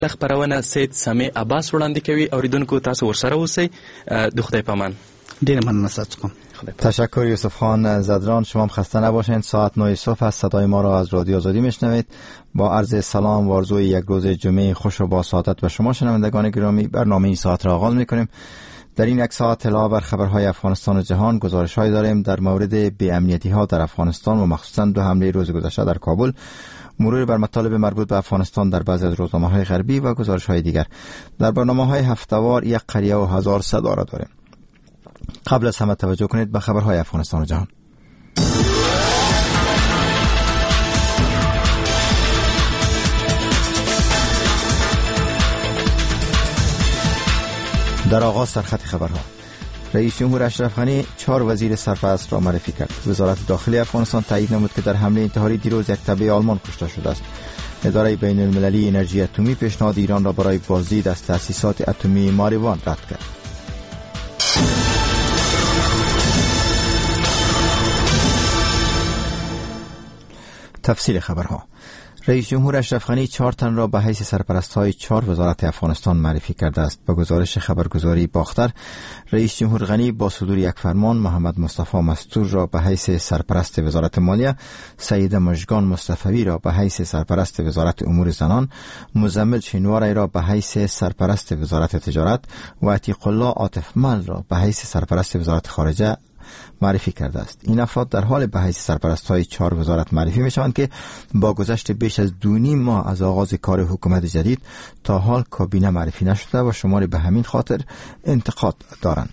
خبرونه سید سمیع عباس وړاندې کوي. اوریدونکو تاسو ورسره اوسئ. د خدای پامان. ډیر مننه ستاسو. تشکر یوسف خان زدران. شما هم خسته نباشین. ساعت 9 صبح است. صدای ما را از رادیو آزادی میشنوید. با عرض سلام و آرزوی یک روز جمعه خوش و با سعادت به شما شنوندگان گرامی، برنامه این ساعت را آغاز میکنیم. در این یک ساعت اطلاع بر خبرهای افغانستان و جهان، گزارش‌هایی داریم در مورد بی‌امنیتی‌ها در افغانستان و مخصوصاً 2 حمله روز گذشته در کابل، مرور بر مطالب مربوط به افغانستان در بعضی از روزنامه‌های غربی و گزارش‌های دیگر. در برنامه‌های هفته‌وار یک قریه و 1000 صدا را داریم. قبل از همه توجه کنید به خبرهای افغانستان و جهان. در آغاز سرخط خبرها، رئیس جمهور اشرف غنی 4 وزیر سرپرست را معرفی کرد. وزارت داخلی افغانستان تایید نمود که در حمله انتحاری دیروز یک تبع آلمان کشته شده است. اداره بین المللی انرژی اتمی پیشنهاد ایران را برای بازدید از تأسیسات اتمی ماریوان رد کرد. تفصیل خبرها. رئیس جمهور اشرف غنی 4 تن را به حیث سرپرست‌های 4 وزارت افغانستان معرفی کرده است. به گزارش خبرگزاری باختر، رئیس جمهور غنی با صدور یک فرمان محمد مصطفی مستور را به حیث سرپرست وزارت مالیه، سیده مژگان مصطفی را به حیث سرپرست وزارت امور زنان، مزمل شینواری را به حیث سرپرست وزارت تجارت و عتیق الله عاطف مل را به حیث سرپرست وزارت خارجه معرفی کرده است. این افراد در حال به حیث سرپرست‌های 4 وزارت معرفی می‌شوند که با گذشت بیش از 2.5 ماه از آغاز کار حکومت جدید تا حال کابینه معرفی نشده و شماری به همین خاطر انتقاد دارند.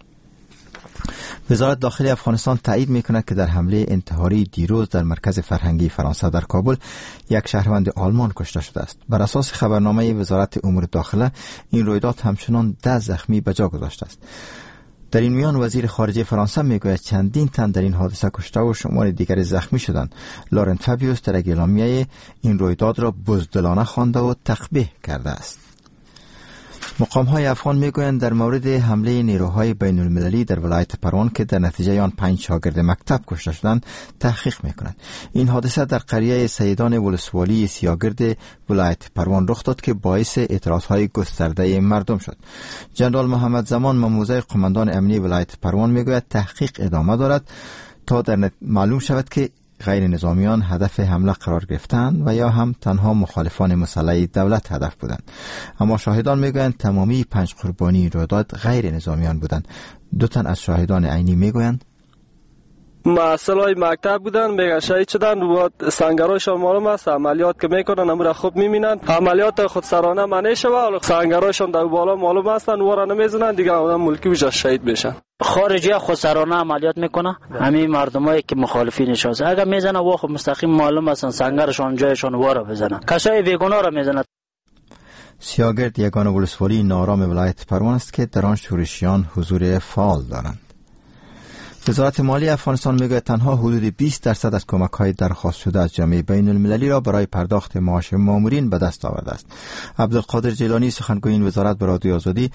وزارت داخلی افغانستان تایید می‌کند که در حمله انتحاری دیروز در مرکز فرهنگی فرانسه در کابل یک شهروند آلمان کشته شده است. بر اساس خبرنامه وزارت امور داخله این رویداد همچنان 10 زخمی به جا گذاشته است. در این میان وزیر خارجه فرانسه میگوید چندین تن در این حادثه کشته و شمار دیگر زخمی شدند. لارنت فابیوس در اعلامیه این رویداد را بزدلانه خوانده و تقبیح کرده است. مقام‌های افغان میگویند در مورد حمله نیروهای بین المللی در ولایت پروان که در نتیجه آن 5 شاگرد مکتب کشته شدند تحقیق میکنند. این حادثه در قریه سیدان ولسوالی سیاگرد ولایت پروان رخ داد که باعث اعتراضهای گسترده مردم شد. جنرال محمد زمان مموزه قماندان امنی ولایت پروان میگوید تحقیق ادامه دارد تا معلوم شود که غیر نظامیان هدف حمله قرار گرفتند و یا هم تنها مخالفان مسلح دولت هدف بودند. اما شاهدان میگویند تمامی 5 قربانی رویداد غیر نظامیان بودند. 2 تن از شاهدان عینی میگویند مسئولای مکتب بودن، میگن شهید شدن و سنگرایشان معلوم است. عملیات که میکنن امور خوب میبینند. عملیات خودسرانه معنی شوه، سنگرایشان در بالا معلوم هستند، ورا نمیزنن دیگه آدم ملکی بجا شهید بشن. خارجی خودسرانه عملیات میکنه. همین مردمایی که مخالفینشون اگه میزنه و خب مستقیم معلوم هستن سنگرشان جایشان ورا بزنن. کسای بیگناه را میزنن. سیاگرد یگانه ولسوالی نارام ولایت پروان است که در آن شورشیان حضور فعال دارند. وزارت مالی افغانستان میگوید تنها حدود 20% از کمک‌های درخواست شده از جامعه بین المللی را برای پرداخت معاش مامورین به دست آورده است. عبدالقادر جیلانی سخنگوی این وزارت به رادیو آزادی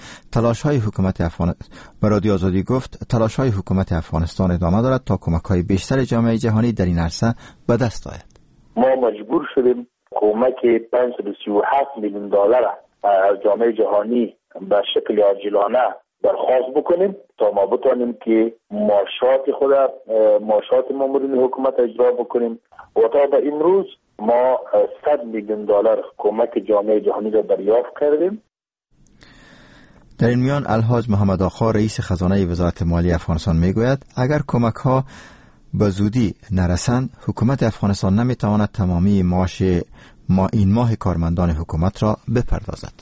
گفت تلاش‌های حکومت افغانستان ادامه دارد تا کمک‌های بیشتر جامعه جهانی در این عرصه به دست آید. ما مجبور شدیم کمک 537 میلیون دلار از جامعه جهانی به شکل عاجلانه درخواست بکنیم تا ما بتوانیم که معاشات مامورین حکومت اجرا بکنیم و تا به امروز ما 100 میلیون دلار کمک جامعه جهانی را دریافت کردیم. در این میان الحاج محمد آقا رئیس خزانه وزارت مالی افغانستان میگوید اگر کمک ها به زودی نرسند حکومت افغانستان نمیتواند تمامی معاش این ماه کارمندان حکومت را بپردازد.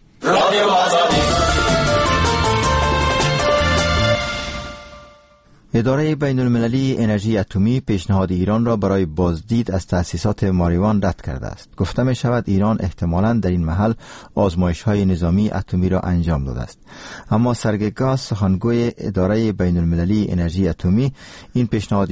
اداره بین المللی انرژی اتمی پیشنهاد ایران را برای بازدید از تأسیسات ماریوان رد کرده است. گفته می شود ایران احتمالاً در این محل آزمایش‌های نظامی اتمی را انجام داده است. اما سرگئی گاز سخنگوی اداره بین المللی انرژی اتمی این پیشنهاد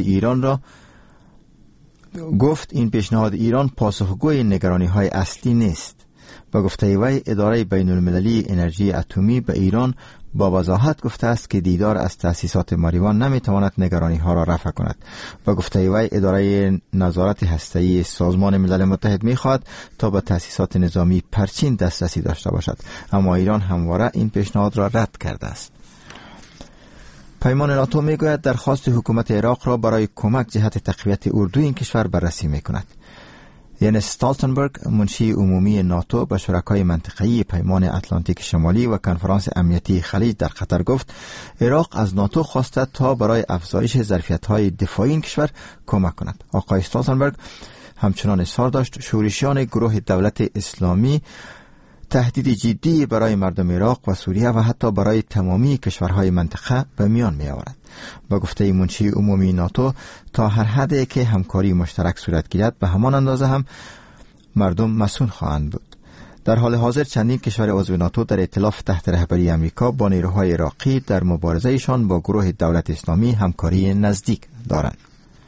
ایران پاسخگوی نگرانی‌های اصلی نیست. و گفته وی اداره بین المللی انرژی اتمی به ایران با وضاحت گفته است که دیدار از تأسیسات ماریوان نمیتواند نگرانی ها را رفع کند و گفته وی اداره نظارت هسته‌ای سازمان ملل متحد میخواهد تا به تأسیسات نظامی پرچین دسترسی داشته باشد، اما ایران همواره این پیشنهاد را رد کرده است. پیمان ناتو میگوید درخواست حکومت عراق را برای کمک جهت تقویت اردوی این کشور بررسی میکند. ینس استالتنبرگ منشی عمومی ناتو به شرکای منطقه‌ای پیمان اتلانتیک شمالی و کنفرانس امنیتی خلیج در قطر گفت عراق از ناتو خواسته تا برای افزایش ظرفیت‌های دفاعی این کشور کمک کند. آقای استالتنبرگ همچنان اصرار داشت شورشیان گروه دولت اسلامی تهدید جدی برای مردم عراق و سوریه و حتی برای تمامی کشورهای منطقه به میان می آورد. با گفته منشی عمومی ناتو تا هر حدی که همکاری مشترک صورت گیرد به همان اندازه هم مردم مسئول خواهند بود. در حال حاضر چندین کشور عضو ناتو در ائتلاف تحت رهبری امریکا با نیروهای عراقی در مبارزهشان با گروه دولت اسلامی همکاری نزدیک دارند.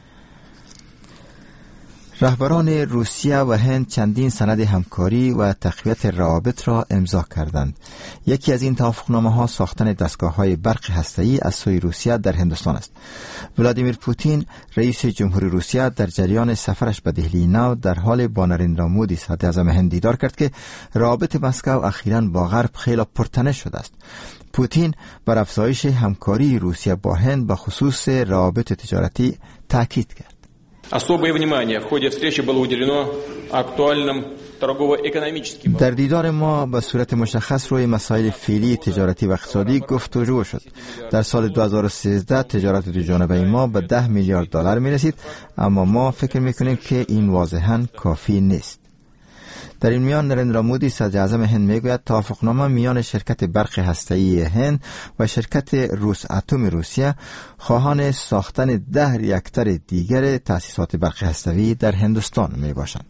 رهبران روسیه و هند چندین سند همکاری و تقویت روابط را امضا کردند. یکی از این توافقنامه‌ها ساختن دستگاه‌های برق هسته‌ای از سوی روسیه در هندوستان است. ولادیمیر پوتین رئیس جمهوری روسیه در جریان سفرش به دهلی نو در حال با نریندرا مودی صدراعظم هند دیدار کرد که روابط مسکو اخیراً با غرب خیلی پرتنش شده است. پوتین بر افزایش همکاری روسیه با هند به خصوص روابط تجارتی تاکید کرد. Особое внимание в ходе встречи было уделено актуальным торгово-экономическим. در دیدار ما به صورت مشخص روی مسائل فعلی تجارتی و اقتصادی گفتگو شد. در سال 2013 تجارت دو جانبه ما به 10 میلیارد دلار می رسید، اما ما فکر می کنیم که این واضحاً کافی نیست. در این میان نریندرا مودی صدراعظم هند میگوید توافقنامه میان شرکت برق هسته‌ای هند و شرکت روس اتم روسیه خواهان ساختن 10 ریاکتور دیگر تأسیسات برق هسته‌ای در هندوستان می باشند.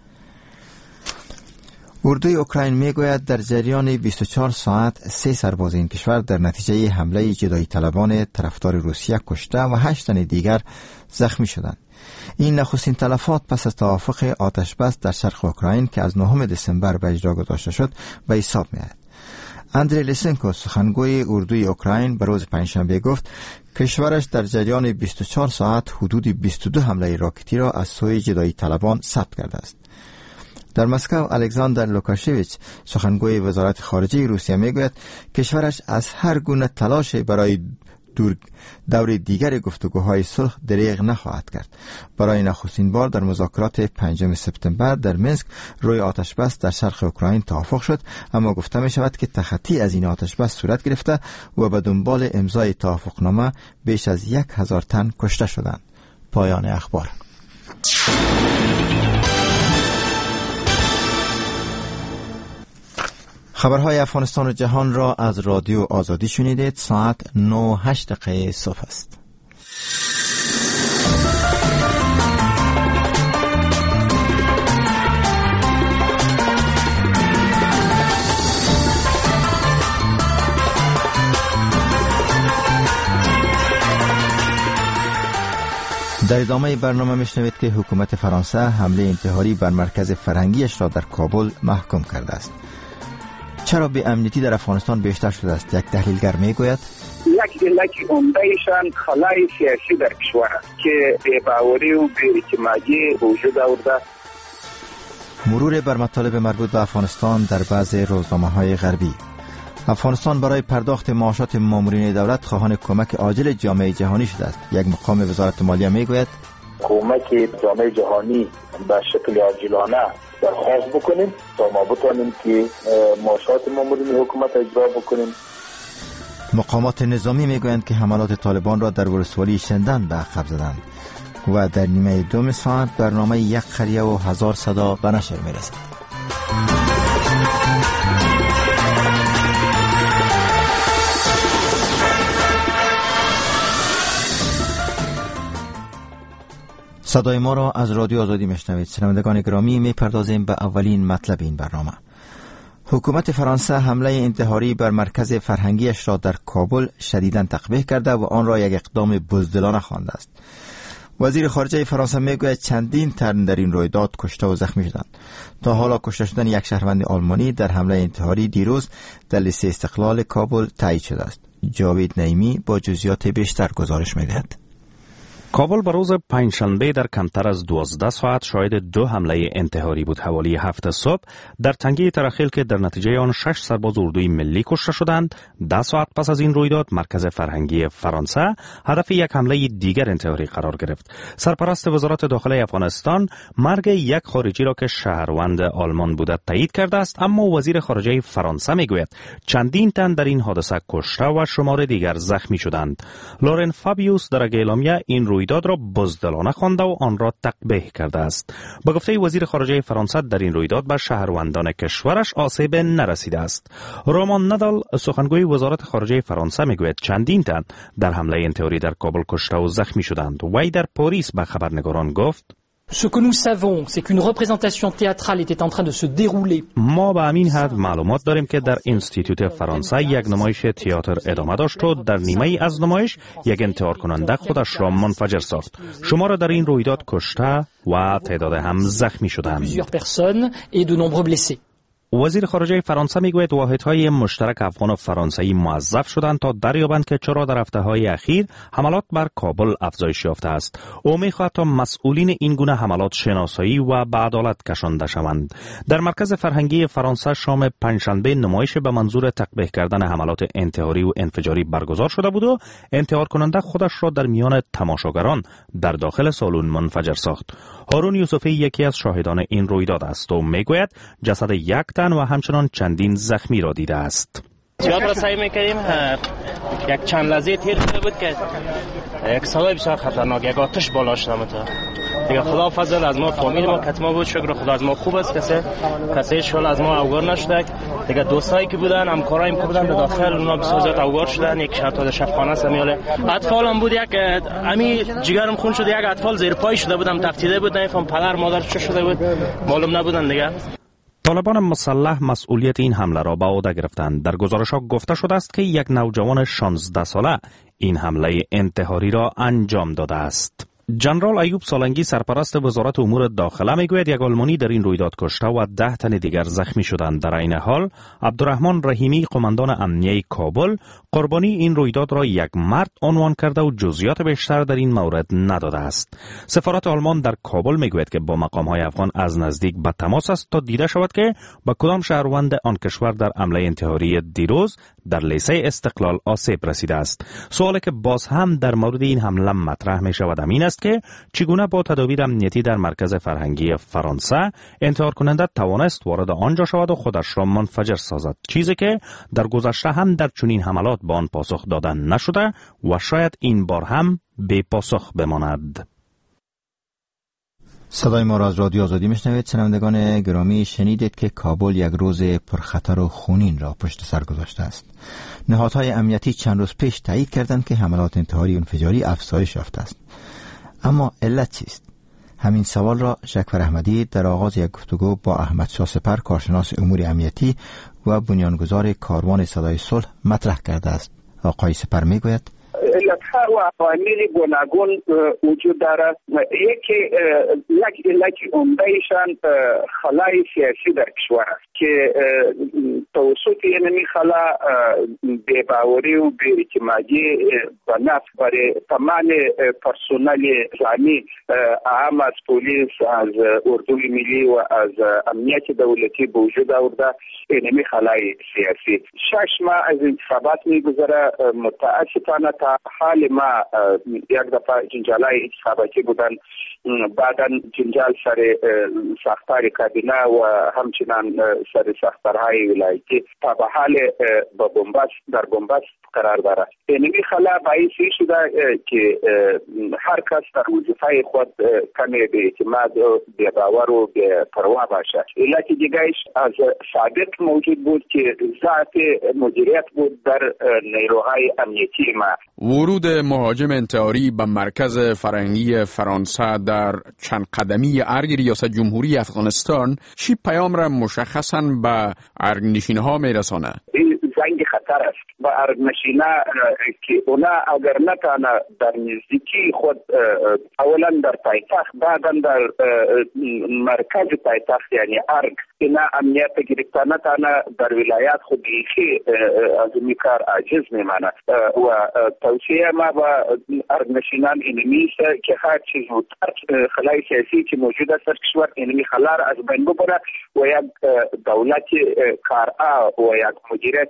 اردوی اوکراین میگوید در جریان 24 ساعت 3 سرباز این کشور در نتیجه حمله جدایی طلبان طرفدار روسیه کشته و 8 تن دیگر زخمی شدند. این نخستین تلفات پس از توافق آتش بس در شرق اوکراین که از 9 دسامبر به اجرا گذاشته شد به حساب می‌آید. اندری لیسنکو سخنگوی اردوی اوکراین به روز پنجشنبه گفت کشورش در جریان 24 ساعت حدود 22 حمله راکتی را از سوی جدایی طلبان ثبت کرده است. در مسکو الکساندر لوکاشویچ سخنگوی وزارت خارجه روسیه میگوید کشورش از هر گونه تلاش برای دور دیگر گفتگوهای صلح دریغ نخواهد کرد. برای نخستین بار در مذاکرات 5 سپتامبر در مینسک روی آتش بس در شرق اوکراین توافق شد، اما گفته می شود که تخطی از این آتش بس صورت گرفته و به دنبال امضای توافقنامه بیش از 1000 تن کشته شدند. پایان اخبار. خبرهای افغانستان و جهان را از رادیو آزادی شنیدید. ساعت 9:08 صبح است. در ادامه برنامه میشنوید که حکومت فرانسه حمله انتحاری بر مرکز فرهنگیش را در کابل محکوم کرده است. چرا به امنیتی در افغانستان بیشتر شده است؟ یک تحلیلگر میگوید یک علت عمده‌شان خلای سیاسی در کشور است که بی‌باوری و بی‌اعتمادی وجود آورده. مرور بر مطالب مربوط به افغانستان در بعضی روزنامه‌های غربی. افغانستان برای پرداخت معاشات مامورین دولت خواهان کمک عاجل جامعه جهانی شده است. یک مقام وزارت مالیه میگوید کمک جامعه جهانی به شکل عاجلانه درخواست بکنیم تا ما بتوانیم که معاشات مامورین حکومت اجرا بکنیم. مقامات نظامی میگویند که حملات طالبان را در ولسوالی شندن به عقب زدند و در نیمه دوم ساعت برنامه یک قریه و 1000 صدا به نشر میرسد. صدای ما را از رادیو آزادی میشنوید. شنوندگان گرامی، میپردازیم به اولین مطلب این برنامه. حکومت فرانسه حمله انتحاری بر مرکز فرهنگیش را در کابل شدیداً تقبیح کرده و آن را یک اقدام بزدلانه خوانده است. وزیر خارجه فرانسه میگوید چندین تن در این رویداد کشته و زخمی شدند. تا حالا کشته شدن یک شهروند آلمانی در حمله انتحاری دیروز در لیسه استقلال کابل تایید شده است. جاوید نعیمی با جزئیات بیشتر گزارش می‌دهد. کابل به روز پنجشنبه در کمتر از 12 ساعت شاهد 2 حمله انتحاری بود. حوالی 7 صبح در تنگه ترخیل که در نتیجه آن 6 سرباز اردوی ملی کشته شدند. 10 ساعت پس از این رویداد مرکز فرهنگی فرانسه هدف یک حمله دیگر انتحاری قرار گرفت. سرپرست وزارت داخله افغانستان مرگ یک خارجی را که شهروند آلمان بوده تایید کرده است، اما وزیر خارجه فرانسه میگوید چندین تن در این حادثه کشته و شمار دیگر زخمی شدند. لورن فابیوس در اعلامیه این رویداد را بزدلانه خوانده و آن را تقبیح کرده است. به گفته وزیر خارجه فرانسه در این رویداد به شهروندان کشورش آسیب نرسیده است. رومان ندال سخنگوی وزارت خارجه فرانسه میگوید چندین تن در حمله انتحاری در کابل کشته و زخمی شدند. وی در پاریس به خبرنگاران گفت Ce que nous savons, c'est qu'une représentation théâtrale était en train de se dérouler. ما به همین حد معلومات داریم که در اینستیتوت فرانسه یک نمایش تئاتر ادامه داشت و در نیمه از نمایش یک انتحار کننده خودش را منفجر ساخت. شمار در این رویداد کشته و تعداد هم زخمی شدند. وزیر خارجه فرانسه میگوید واحدهای مشترک افغان و فرانسوی موظف شدند تا دریابند که چرا در هفته‌های اخیر حملات بر کابل افزایش یافته است. او میخواهد تا مسئولین این گونه حملات شناسایی و به عدالت کشانده شوند. در مرکز فرهنگی فرانسه شام پنجشنبه نمایش به منظور تقبیح کردن حملات انتحاری و انفجاری برگزار شده بود و انتحار کننده خودش را در میان تماشاگران در داخل سالن منفجر ساخت. هارون یوسفی یکی از شاهدان این رویداد است و میگوید جسد یک تن و همچنان چندین زخمی را دیده است. زیاد را سعی می‌کردیم یک چند لحظه تیر شده بود که یک صدای بسیار خطرناک، یک آتش بالا شده بود. دیگه خدا فضل از ما فامیل ما کتما بود، شکر خدا از ما خوب است، کسی شغل از ما اوگار نشده. دیگه دوستایی که بودن، همکارایم که بودن در داخل اونا بسیار زیاد اوگار شدن. یک شرط شفاخانه سمیاله اطفال هم بود، یک امی جگرم خون شده، یک اطفال زیر پای شده بودم، تفتیده بود، نمیفهم پدر مادر چه شده بود معلوم نبودن دیگه. طالبان مسلح مسئولیت این حمله را به عهده گرفتند. در گزارش‌ها گفته شده است که یک نوجوان 16 ساله این حمله انتحاری را انجام داده است. جنرال ایوب سالنگی سرپرست وزارت امور داخله میگوید یک آلمانی در این رویداد کشته و 10 تن دیگر زخمی شدند. در این حال عبدالرحمن رحیمی قماندان امنیه کابل قربانی این رویداد را یک مرد عنوان کرده و جزئیات بیشتر در این مورد نداده است. سفارت آلمان در کابل میگوید که با مقام‌های افغان از نزدیک به تماس است تا دیده شود که با کدام شهروند آن کشور در حمله انتحاری دیروز در لیسه استقلال آسیب رسیده است. سوالی که باز هم در مورد این حمله مطرح می شود این است که چگونه با تدابیر امنیتی در مرکز فرهنگی فرانسه انتحار کننده توانست وارد آنجا شود و خودش را منفجر سازد، چیزی که در گذشته هم در چنین حملات با آن پاسخ دادن نشده و شاید این بار هم بی پاسخ بماند. صدای ما را از رادیو آزادی میشنوید. شنوندگان گرامی، شنیدید که کابل یک روز پرخطر و خونین را پشت سر گذاشته است. نهادهای امنیتی چند روز پیش تایید کردند که حملات انتحاری و انفجاری افزایش یافته است. اما علت چیست؟ همین سوال را شکفر احمدی در آغاز یک گفتگو با احمد شاه سپر، کارشناس امور امنیتی و بنیانگذار کاروان صدای صلح مطرح کرده است. آقای سپر میگوید علتها و عوامل گوناگون وجود دارد. یک علت عمده‌ایشان خلای سیاسی در کشور است که توسط این خلا بی‌باوری و بی‌اعتمادی و نفت برای تمام پرسنل نظامی عام از پلیس، از اردوی ملی و از امنیت دولتی به وجود آورده. این خلای سیاسی 6 ماه از انتخابات می‌گذره. متأسفانه تا حال ما یک دفعه جنجالای انتخاباتی بودن، بعدا جنجال سر ساختار کابینه و همچنان سر ساختارهای ولایتی تا به حال در بنبست قرار دارد. این خلا باعث شده که هر کس در وظیفه خود کمی به اعتماد و به باور و به پروا باشد. علت دیگرش از سابق موجود بود که ذات مدیریت بود در نیروهای امنیتی ما. ورود مهاجم انتحاری به مرکز فرهنگی فرانسه در چند قدمی ارگ ریاست جمهوری افغانستان چی پیام را مشخصاً به ارگنشین‌ها میرسانه؟ زنگ خطر است و ارگنشینا که اونا اگر نتانه در نزدیکی خود اولا در پایتخت بعدا در مرکز پایتخت یعنی ارگ اینا امنیت گرفتن نتانه در ولایات خود بیخی از این کار عاجز میمانه و توصیه ما با ارگنشینان اینمی است که هر چیز زودتر خلای سیاسی که موجود است در کشور اینمی خلا را از بین ببره و یک دولت کارآ و یک مدیریت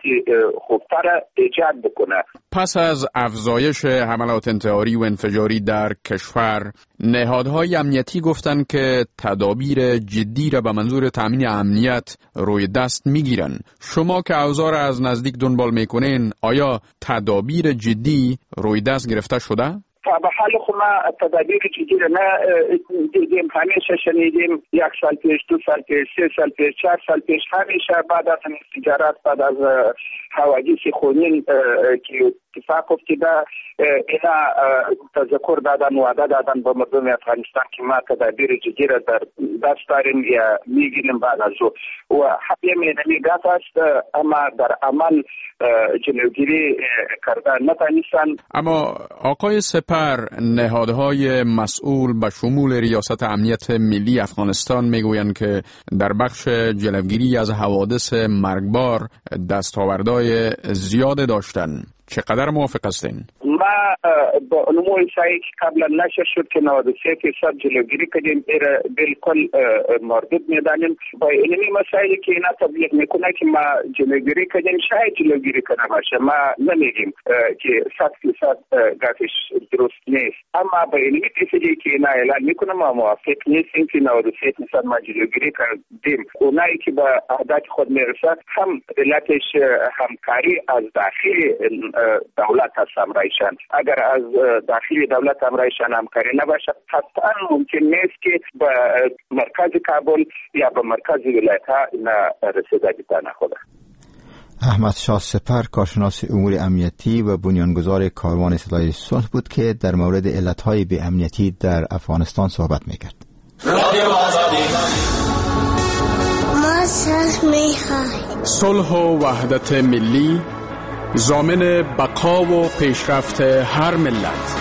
خوبتر ایجاد بکنه. پس از افزایش حملات انتحاری و انفجاری در کشور، نهادهای امنیتی گفتند که تدابیر جدی را به منظور تامین امنیت روی دست میگیرن. شما که اوضاع را از نزدیک دنبال میکنین، آیا تدابیر جدی روی دست گرفته شده؟ به حال خو ما تدابیر جدی را نه دیدیم، همیشه شنیدیم 1 سال پیش، 2 سال پیش، 3 سال پیش، 4 سال پیش، همیشه بعد از انفجارات، بعد از حوادث خونین که اتفاق افتاده اینا تذکر دادن و وعده دادن به مردم افغانستان که ما تدابیر جدی را در دست داریم یا میگیریم بعد از او و همین میگفت است اما در عمل جلوگیری کردن نتانستند. اما آقای سپر، نهادهای مسئول به شمول ریاست امنیت ملی افغانستان میگویند که در بخش جلوگیری از حوادث مرگبار دستاوردهای زیاد داشتند. چقدر موافق هستین؟ ما با نموی سایی که قبلا نشر شد که 93% جلوگیری کردیم بالکل مردود میدانیم. با اینمی مسائلی که اینا تبلیغ میکنه که ما جلوگیری کردیم شاید جلوگیری کنه باشه، ما نمیگیم که 100% گفتش درست نیست، اما با اینمی چیزی که اینا اعلان میکنه ما موافق نیستیم که 93% ما جلوگیری کردیم. اونایی که به عادت خود میرسد هم علتش همکاری از داخل دولت هست امرایشان. اگر از داخلی دولت امرایشان همکاری نباشد قطعا ممکن نیست که به مرکز کابل یا به مرکز ولایت ها رسیدگی نخوده. احمد شاه سپر، کارشناس امور امنیتی و بنیانگذار کاروان اصلاح صلح بود که در مورد علتهای بی امنیتی در افغانستان صحبت میکرد. ما صلح میخواهیم. صلح و وحدت ملی ضامن بقا و پیشرفت هر ملت.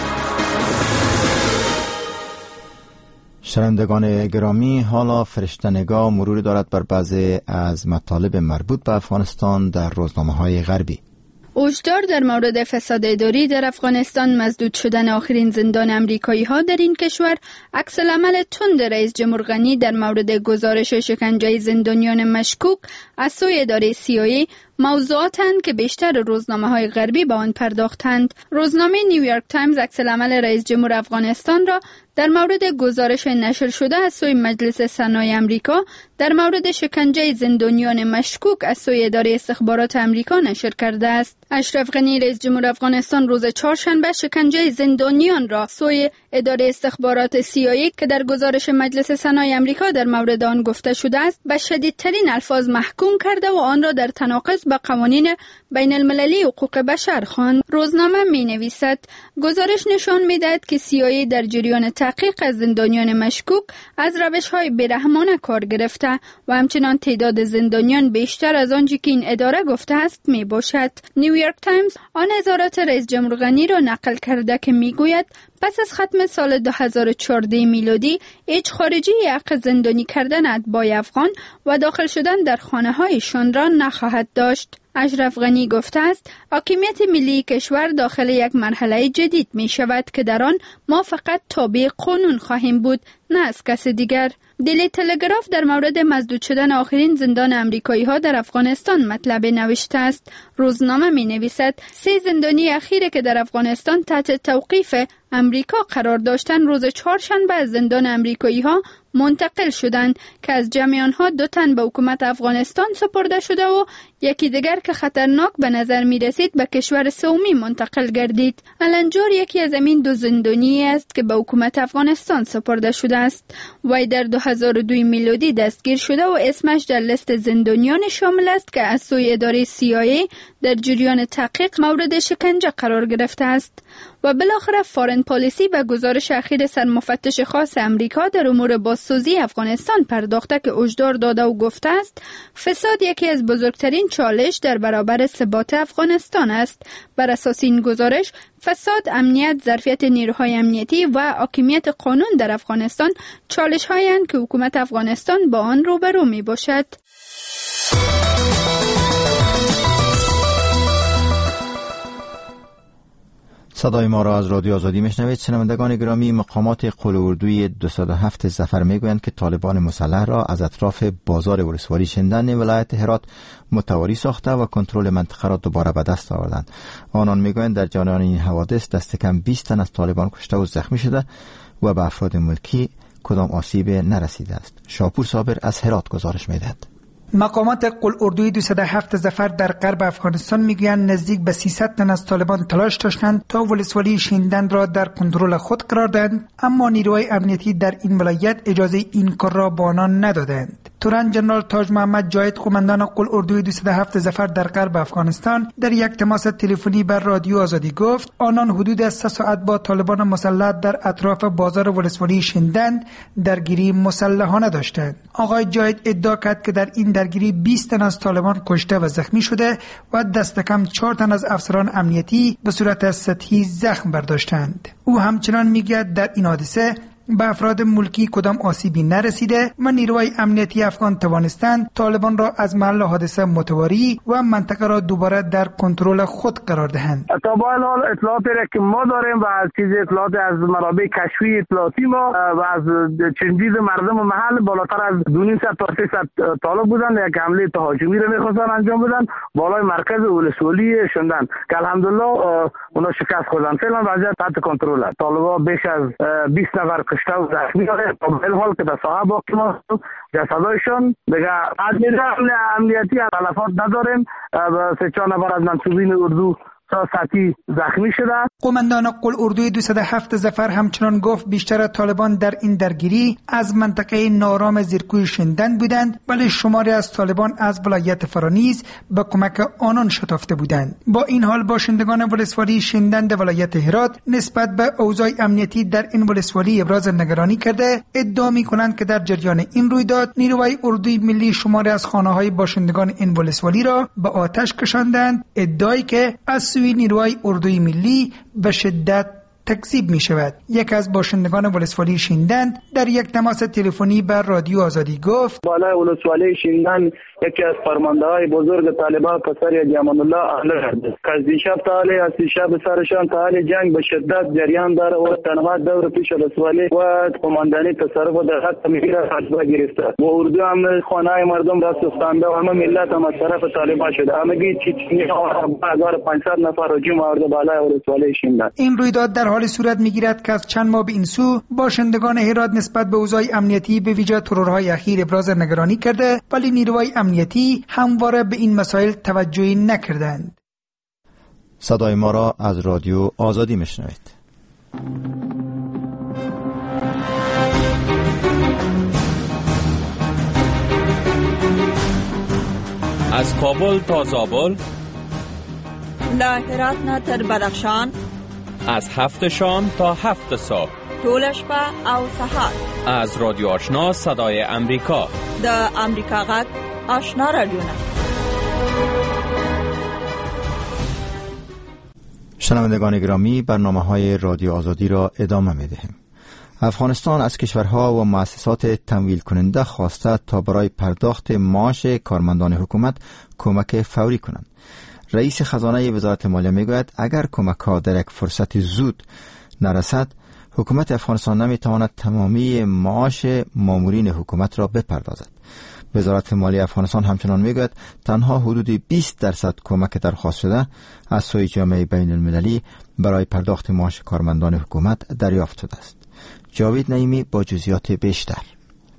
شنوندگان گرامی، حالا فرشته‌نگاه مروری دارد بر بعضی از مطالب مربوط به افغانستان در روزنامه‌های غربی. هشدار در مورد فساد اداری در افغانستان، مسدود شدن آخرین زندان امریکایی ها در این کشور، عکس العمل تند رئیس جمهور غنی در مورد گزارش شکنجه زندانیان مشکوک از سوی اداره CIA موضوعاتند که بیشتر روزنامه‌های غربی به آن پرداختند. روزنامه نیویورک تایمز عکس العمل رئیس جمهور افغانستان را در مورد گزارش نشر شده از سوی مجلس سنای امریکا در مورد شکنجه زندانیان مشکوک از سوی اداره استخبارات امریکا نشر کرده است. اشرف غنی رئیس جمهور افغانستان روز چهارشنبه شکنجه زندانیان را سوی اداره استخبارات CIA که در گزارش مجلس سنای امریکا در مورد آن گفته شده است به شدیدترین الفاظ محکوم کرده و آن را در تناقض با قوانین بین المللی حقوق بشر خواند. روزنامه می نویسد گزارش نشان می دهد که CIA در جریان تحقیق از زندانیان مشکوک از روش‌های بیرحمانه کار گرفته و همچنان تعداد زندانیان بیشتر از آنچه که این اداره گفته است می باشد. نیویورک تایمز آن نظارات رئیس جمهور غنی را نقل کرده که می گوید پس از ختم سال 2014 میلادی هیچ خارجی حق زندانی کردن اتباع افغان و داخل شدن در خانه‌هایشان را نخواهد داشت. اشرف غنی گفته است حاکمیت ملی کشور داخل یک مرحله جدید می شود که در آن ما فقط تابع قانون خواهیم بود، نه از کس دیگر. دیلی تلگراف در مورد مسدود شدن آخرین زندان امریکایی ها در افغانستان مطلب نوشته است. روزنامه می نویسد 3 زندانی اخیره که در افغانستان تحت توقیف امریکا قرار داشتند روز چهارشنبه از زندان امریکایی ها منتقل شدند که از جمع آنها 2 تن به حکومت افغانستان سپرده شده و یکی دیگر که خطرناک به نظر می رسید به کشور سومی منتقل گردید. الانجور یکی از این 2 زندانی است که به حکومت افغانستان سپرده شده است. وی در 2002 میلادی دستگیر شده و اسمش در لیست زندانیان شامل است که از سوی اداره CIA در جریان تحقیق مورد شکنجه قرار گرفته است. و بالاخره فارن پالیسی به گزارش اخیر سرمفتش خاص امریکا در امور بازسازی افغانستان پرداخته که هشدار داده و گفته است فساد یکی از بزرگترین چالش در برابر ثبات افغانستان است. بر اساس این گزارش فساد، امنیت، ظرفیت نیروهای امنیتی و حاکمیت قانون در افغانستان چالش‌هایند که حکومت افغانستان با آن روبرو می‌باشد. صدای ما را از رادیو آزادی میشنوید. شنوندگان گرامی، مقامات قل اردوی 207 ظفر میگویند که طالبان مسلح را از اطراف بازار ولسوالی شندن ولایت هرات متواری ساخته و کنترل منطقه را دوباره به دست آوردند. آنان میگویند در جریان این حوادث دست کم 20 تن از طالبان کشته و زخمی شده و به افراد ملکی کدام آسیب نرسیده است. شاپور صابر از هرات گزارش میدهد. مقامات قل اردوی 207 ظفر در غرب افغانستان میگویند نزدیک به 300 تن از طالبان تلاش داشتند تا ولسوالی شیندن را در کنترل خود قرار دهند، اما نیروهای امنیتی در این ولایت اجازه این کار را به آنان ندادند. تورن جنرال تاج محمد جاید، قماندان قل اردوی 207 ظفر در غرب افغانستان، در یک تماس تلفنی بر رادیو آزادی گفت آنان حدود 3 ساعت با طالبان مسلح در اطراف بازار ولسوالی شیندن درگیری مسلحانه داشتند. آقای جاید ادعا کرد که در این درگیری 20 تن از طالبان کشته و زخمی شده و دست کم 4 تن از افسران امنیتی به صورت سطحی زخم برداشتند. او همچنان میگوید در این حادثه به افراد ملکی کدام آسیبی نرسیده و نیروهای امنیتی افغان توانستند طالبان را از محل حادثه متواری و منطقه را دوباره در کنترل خود قرار دهند. تا به حال اطلاعاتی که ما داریم و از اطلاعات از منابع کشفی اطلاعاتی ما و از چندین مردم محل بالاتر از 200 تا 300 طالب بودند یک حمله تهاجمی را می‌خواستند انجام بدن بالای مرکز ولسوالی شندن که الحمدلله اونا شکست خوردن. فعلا وضعیت تحت کنترل است. طالبا بیش از 20 نفر کشته و زخمی شده. در حال که در ساحه باقی ما جسدایشان دیگه امنیتی تلفات نداریم. 3-4 نفر از منصوبین اردو ساعتی زخمی شده. قماندان قل اردوی 207 ظفر همچنان گفت بیشتر طالبان در این درگیری از منطقه نارام زیرکوی شندن بودند، ولی شماری از طالبان از ولایت فرانیز به کمک آنان شتافته بودند. با این حال باشندگان ولسوالی شندن در ولایت هرات نسبت به اوضاع امنیتی در این ولسوالی ابراز نگرانی کرده ادعا می‌کنند که در جریان این رویداد نیروهای اردوی ملی شماری از خانه‌های باشندگان این ولسوالی را به آتش کشاندند، ادعایی که از نیروهای اردوی ملی به شدت تکذیب می شود. یک از باشندگان ولسوالی شیندن در یک تماس تلفنی بر رادیو آزادی گفت بالای ولسوالی شیندن یکی از فرمانده‌های بزرگ طالبان پسر امان الله اهل از دیشب تا حال از دیشب سرشان تا حال جنگ به شدت جریان داره و تنها دور پیش ولسوالی و قماندانی تصرف در خط میگیره حساب گرفته و اردو هم خانه مردم را سوختنده و همه ملت هم از طرف طالبان شده. همگی چیچنی 1500 نفر هجوم آورده بالای ولسوالی شیندن. این رویداد در حال صورت میگیرد که از چند ماه به این سو باشندگان هرات نسبت به اوضاع امنیتی به ویژه ترورهای اخیر ابراز نگرانی کرده، ولی نیروهای امنیتی همواره به این مسائل توجهی نکردند. صدای ما را از رادیو آزادی میشنوید. از کابل تا زابل، له هرات نه تر بدخشان، از 7 شام تا 7 صبح، ټول شپه او سهار، از رادیو آشنا صدای امریکا، د امریکا غږ آشنا رادیو. شنوندگان گرامی، برنامه‌های رادیو آزادی را ادامه می‌دهیم. افغانستان از کشورها و مؤسسات تمویل کننده خواسته تا برای پرداخت معاش کارمندان حکومت کمک فوری کنند. رئیس خزانه وزارت مالیه میگوید اگر کمک‌ها در یک فرصت زود نرسد، حکومت افغانستان نمیتواند تمامی معاش مامورین حکومت را بپردازد. وزارت مالیه افغانستان همچنان میگوید تنها حدود 20% کمک درخواست شده از سوی جامعه بین المللی برای پرداخت معاش کارمندان حکومت دریافت شده است. جاوید نعیمی با جزئیات بیشتر.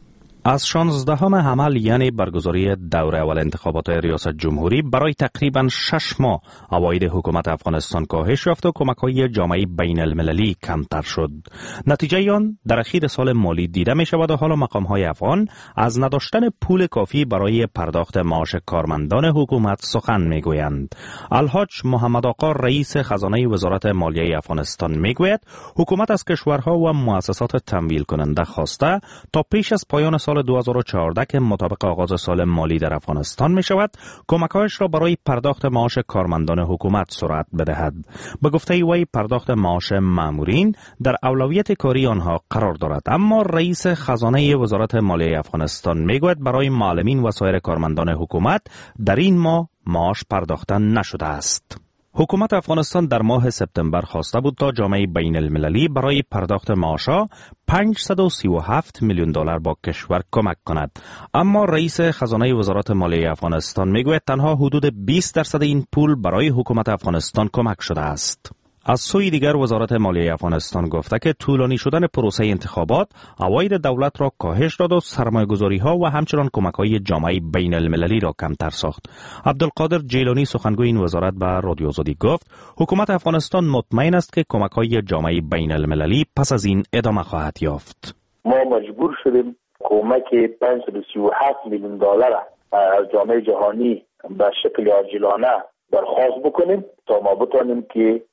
از 16 حمل یعنی برگزاری دوره اول انتخابات ریاست جمهوری برای تقریبا 6 ماه عواید حکومت افغانستان کاهش یافت و کمک‌های جامعه بین المللی کمتر شد. نتیجه آن در اخیر سال مالی دیده می شود و حالا مقام‌های افغان از نداشتن پول کافی برای پرداخت معاش کارمندان حکومت سخن می گویند. الحاج محمد آقا رئیس خزانه وزارت مالیه افغانستان می گوید حکومت از کشورها و مؤسسات تمویل کننده خواسته تا پیش از پایان سال 2014 که مطابق آغاز سال مالی در افغانستان می شود کمک‌هایش را برای پرداخت معاش کارمندان حکومت سرعت بدهد. به گفته وی پرداخت معاش مامورین در اولویت کاری آنها قرار دارد، اما رئیس خزانه وزارت مالیه افغانستان می گوید برای معلمین و سایر کارمندان حکومت در این ماه معاش پرداخته نشده است. حکومت افغانستان در ماه سپتامبر خواسته بود تا جامعه بین المللی برای پرداخت معاشها 537 میلیون دلار با کشور کمک کند، اما رئیس خزانه وزارت مالیه افغانستان میگوید تنها حدود 20% این پول برای حکومت افغانستان کمک شده است. از سوی دیگر وزارت مالیه افغانستان گفته که طولانی شدن پروسه انتخابات عواید دولت را کاهش داد و سرمایه‌گذاری‌ها و همچنان کمک‌های جامعه بین المللی را کمتر ساخت. عبدالقادر جیلانی سخنگوی این وزارت به رادیو آزادی گفت حکومت افغانستان مطمئن است که کمک‌های جامعه بین المللی پس از این ادامه خواهد یافت. ما مجبور شدیم کمک 537 میلیون دلار از جامعه جهانی به شکل عاجلانه درخواست بکنیم تا ما بتوانیم که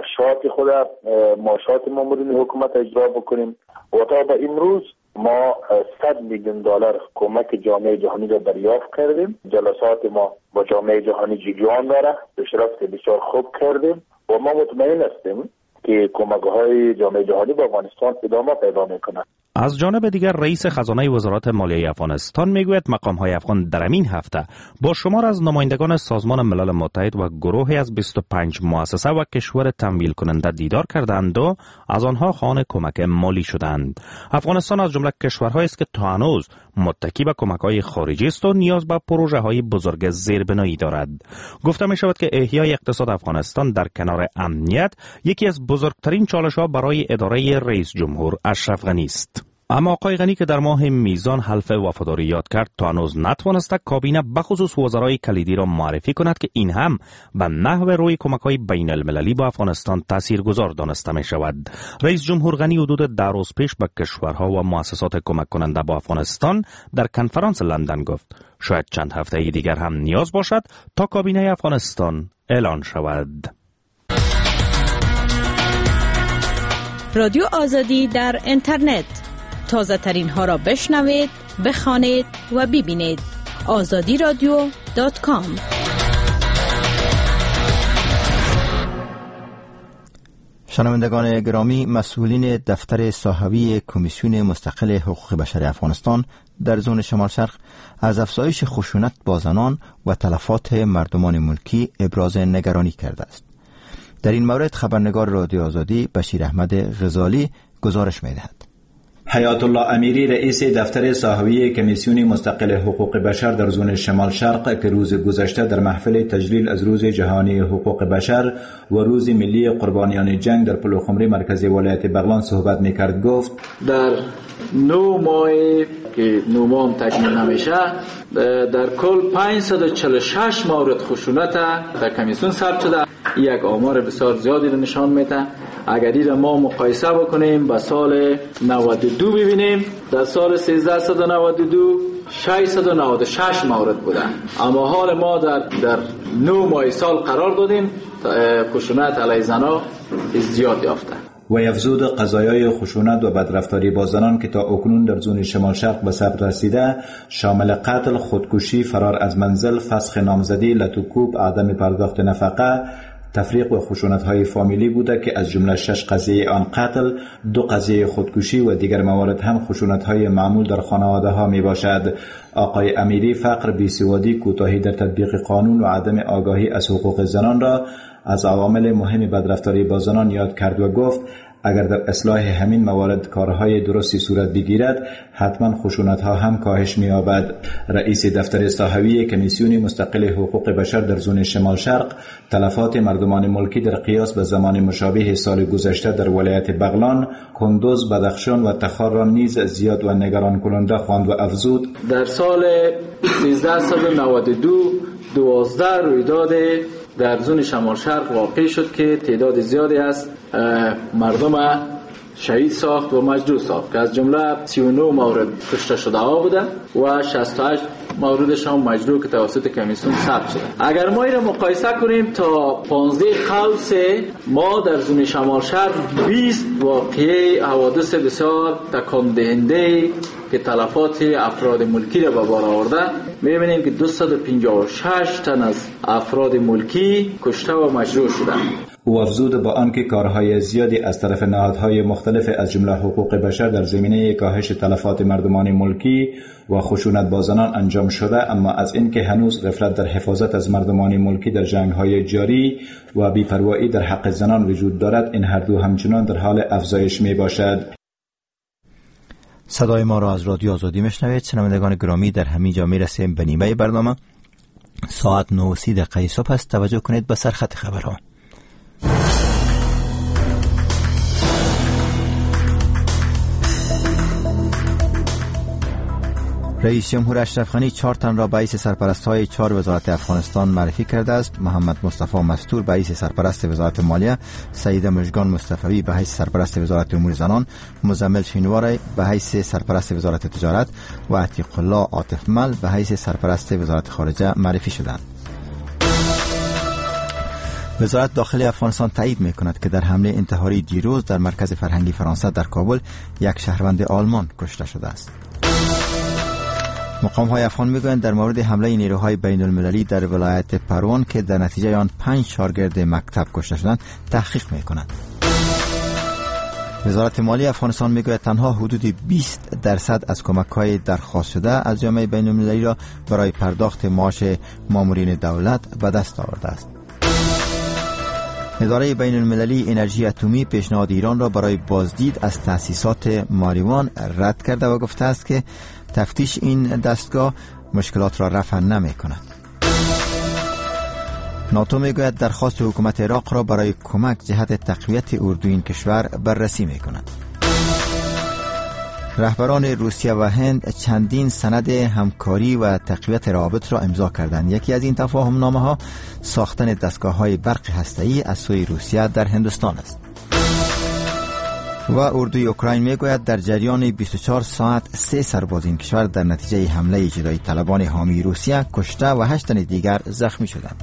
معاشات مامورین حکومت اجرا بکنیم و تا به امروز ما 100 میلیون دلار کمک جامعه جهانی را دریافت کردیم. جلسات ما با جامعه جهانی جریان داره، پیشرفت بسیار خوب کردیم و ما مطمئن هستیم که کمک‌های جامعه جهانی به افغانستان ادامه پیدا می‌کند. از جانب دیگر رئیس خزانه وزارت مالیه افغانستان میگوید مقام‌های افغان در این هفته با شمار از نمایندگان سازمان ملل متحد و گروهی از 25 مؤسسه و کشور تمویل کننده دیدار کردند و از آنها خواهان کمک مالی شدند. افغانستان از جمله کشورهایی است که تا هنوز متکی به کمک‌های خارجی است و نیاز به پروژه‌های بزرگ زیربنایی دارد. گفته می شود که احیای اقتصاد افغانستان در کنار امنیت یکی از بزرگترین چالش‌ها برای اداره رئیس جمهور اشرف غنی است. اما آقای غنی که در ماه میزان حلف وفاداری یاد کرد تا هنوز نتوانسته کابینه بخصوص وزرای کلیدی را معرفی کند که این هم به نحو روی کمک‌های بین المللی با افغانستان تاثیرگذار دانسته می شود. رئیس جمهور غنی حدود 2 روز پیش به کشورها و مؤسسات کمک کننده با افغانستان در کنفرانس لندن گفت شاید چند هفته دیگر هم نیاز باشد تا کابینه افغانستان اعلان شود. رادیو آزادی در اینترنت، تازه ترین ها را بشنوید، بخوانید و ببینید. azadiradio.com. شنوندگان گرامی، مسئولین دفتر ساحوی کمیسیون مستقل حقوق بشر افغانستان در زون شمال شرق از افزایش خشونت با زنان و تلفات مردمان ملکی ابراز نگرانی کرده است. در این مورد خبرنگار رادیو آزادی بشیر احمد غزالی گزارش می‌دهد. حیات الله امیری رئیس دفتر ساحوی کمیسیون مستقل حقوق بشر در زون شمال شرق که روز گذشته در محفل تجلیل از روز جهانی حقوق بشر و روز ملی قربانیان جنگ در پلوخمری مرکزی ولایت بغلان صحبت میکرد گفت در 9 ماهی که 9 ماه تکمیل نمیشه در کل 546 مورد خشونت در کمیسیون ثبت شده. یک آمار بسیار زیادی رو نشان میده. اگر این ما مقایسه بکنیم با سال 92 ببینیم، در سال 1392 696 مورد بوده، اما حال ما در 9 ماه سال قرار دادیم خشونت علیه زنان ازدیاد یافته. و افزود قضایای خشونت و بدرفتاری با زنان که تا اکنون در زون شمال شرق به ثبت رسیده شامل قتل، خودکشی، فرار از منزل، فسخ نامزدی، لطوکوب، عدم پرداخت نفقه، تفریق و خشونت‌های فامیلی بوده که از جمله 6 قضیه آن قتل، 2 قضیه خودکشی و دیگر موارد هم خشونت‌های معمول در خانواده‌ها میباشد. آقای امیری فقر، بیسوادی، کوتاهی در تطبیق قانون و عدم آگاهی از حقوق زنان را از عوامل مهم بدرفتاری با زنان یاد کرد و گفت اگر در اصلاح همین موارد کارهای درستی صورت بگیرد حتما خشونت‌ها هم کاهش می‌یابد. رئیس دفتر صحوی کمیسیون مستقل حقوق بشر در زون شمال شرق تلفات مردمان ملکی در قیاس به زمان مشابه سال گذشته در ولایت بغلان، کندوز، بدخشان و تخار را نیز زیاد و نگران کننده خواند و افزود در سال 1392 12 رویداد در زون شمال شرق واقع شد که تعداد زیادی از مردم شهید ساخت و مجروح ساخت که از جمله 39 مورد کشته شده ها بوده و 68 موردشان مجروح که توسط کمیسیون ثبت شده. اگر ما این را مقایسه کنیم تا 15 قوس ما در زون شمال شرق 20 واقعه حوادث بسیار تکان دهنده که تلفات افراد ملکی را به بار آورده، می‌بینیم که 256 تن از افراد ملکی کشته و مجروح شدند. او افزود با آنکه کارهای زیادی از طرف نهادهای مختلف از جمله حقوق بشر در زمینه کاهش تلفات مردمان ملکی و خشونت با زنان انجام شده، اما از اینکه هنوز غفلت در حفاظت از مردمان ملکی در جنگ‌های جاری و بی‌پروایی در حق زنان وجود دارد، این هر دو همچنان در حال افزایش میباشد. صدای ما را از رادیو آزادی میشنوید. شنوندگان گرامی، در همین جا میرسیم به نیمه برنامه. ساعت 9:30 صبح است. توجه کنید به سرخط خبرها. رئیس جمهور اشرف غنی 4 تن را به حیث سرپرست‌های 4 وزارت افغانستان معرفی کرده است. محمد مصطفی مستور به حیث سرپرست وزارت مالیه، سعیده مژگان مصطفی به حیث سرپرست وزارت امور زنان، مزمل شینواری به حیث سرپرست وزارت تجارت و عتیق الله عاطف مل به حیث سرپرست وزارت خارجه معرفی شدند. وزارت داخلی افغانستان تایید می‌کند که در حمله انتحاری دیروز در مرکز فرهنگی فرانسه در کابل یک شهروند آلمان کشته شده است. مقام‌های افغان می‌گویند در مورد حمله نیروهای بین‌المللی در ولایت پروان که در نتیجه آن 5 شاگرد مکتب کشته شدند تحقیق می‌کنند. وزارت مالی افغانستان می‌گوید تنها حدود 20% از کمک‌های درخواست شده از جامعه بین‌المللی را برای پرداخت معاش مامورین دولت به دست آورده است. اداره بین المللی انرژی اتمی پیشنهاد ایران را برای بازدید از تأسیسات ماریوان رد کرده و گفته است که تفتیش این دستگاه مشکلات را رفع نمی کند. ناتو می گوید درخواست حکومت عراق را برای کمک جهت تقویت اردو این کشور بررسی می کند. رهبران روسیه و هند چندین سند همکاری و تقویت روابط را امضا کردند. یکی از این تفاهم نامه ها ساختن دستگاه های برق هسته‌ای از سوی روسیه در هندوستان است. و اردوی اوکراین می گوید در جریان 24 ساعت 3 سرباز این کشور در نتیجه حمله جدایی طلبان حامی روسیه کشته و 8 تن دیگر زخمی شدند.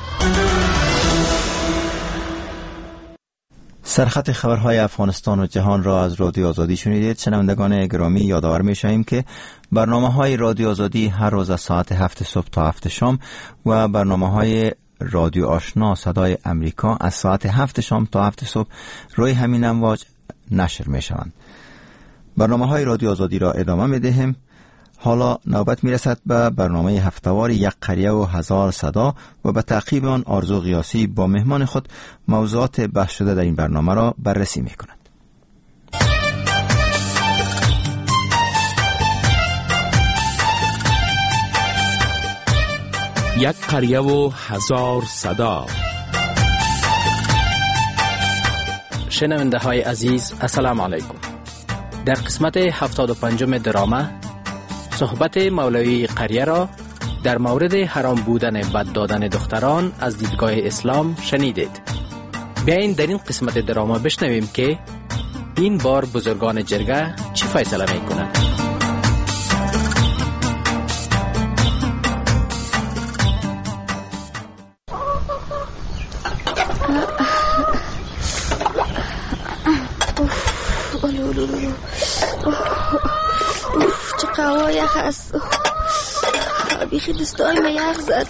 سرخط خبرهای افغانستان و جهان را از رادیو آزادی شنیدید. شنوندگان گرامی، یادآور می‌شویم که برنامه‌های رادیو آزادی هر روز از ساعت 7 صبح تا 7 شام و برنامه‌های رادیو آشنا صدای امریکا از ساعت 7 شام تا 7 صبح روی همین امواج نشر می‌شوند. برنامه‌های رادیو آزادی را ادامه می‌دهیم. حالا نوبت میرسد به برنامه هفته‌وار یک قریه و هزار صدا و به تعقیب آن آرزو قیاسی با مهمان خود موضوعات بحث شده در این برنامه را بررسی میکند. یک قریه و هزار صدا. شنونده های عزیز، السلام علیکم. در قسمت 75 درامه صحبت مولوی قریه را در مورد حرام بودن بد دادن دختران از دیدگاه اسلام شنیدید. بیاین در این قسمت دراما بشنویم که این بار بزرگان جرگه چی فیصله می کنند. چه قهوه یخ است. بیخی دستای ما یخ زد.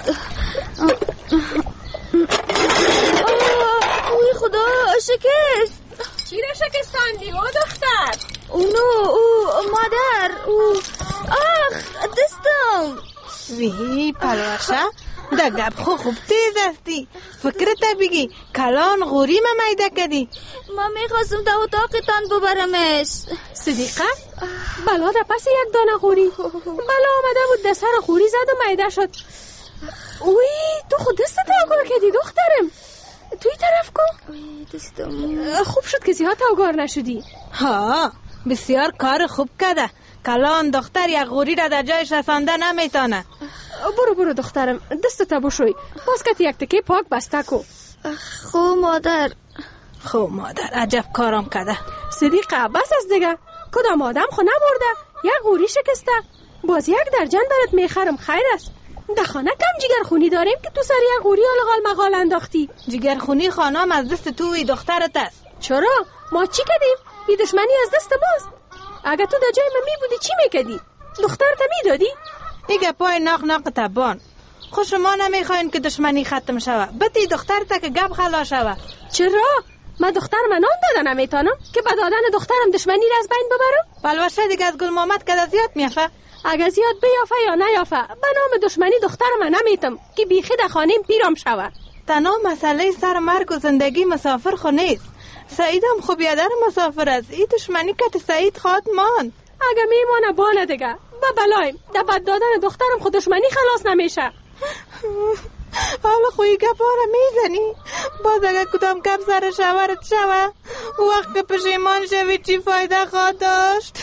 اوی خدا، شکست. چی را شکستندی او دختر؟ اونو مادر. آخ دستم. وی پلوشه در گپ خوب تیز هستی. فکرت بگی کلان غوری ما میده کردی. ما میخواستم در اتاقتان ببرمش. صدیقه بلا در پس یک دانه غوری. بلا آمده بود در سر غوری زد و میده شد. اوی تو خود دستت اوگار کردی دخترم. توی طرف کن. دستم خوب شد که زیاد اوگار نشدی. ها بسیار کار خوب کرده. کلان دختر یک غوری را در جایش رسانده نمیتونه. برو دخترم دستت بشوی. باز که یک تکه پاک بسته کو. خو مادر عجب کارم کرده. صدیقه بس از دیگه. کدام آدم خو نبرده یک غوری شکسته. باز یک درجن برات میخرم خیر است. در خانه کم جگرخونی داریم که تو سر یک غوری آلغال مغال انداختی. جگرخونی خانم از دست توی دخترت است. چرا؟ ما چی کردیم؟ بی دشمنی از دست ماست. اگه تو در جای من می بودی چی میکردی؟ دخترت میدادی؟ دیگه پای ناق تبان. خوش شما نمیخواین که دشمنی ختم شوه. بتی دخترت که گپ خلا شوه. چرا؟ من دختر من آن داده نمیتونم که با دادن دخترم دشمنی را از بین ببرم؟ بلوشه دیگه از گل محمد که زیاد میافه. اگه زیاد بیافه یا نیافه به نام دشمنی دختر من نمیتم که بیخی در خانیم پیرم شوه. تنها مسئله سر مرگ و زندگی مسافر خو نیست. سعید هم خوب یادر مسافر است. این دشمنی که سعید خواد ماند. اگه میمونه بانه دیگه با بلایم در بد دادن دخترم خود دشمنی خلاص نمیشه. حالا خویی گپاره میزنی. باز اگه کدام گپ سر شوهرت شوه وقت که پشیمان شوی چی فایده خواد داشت؟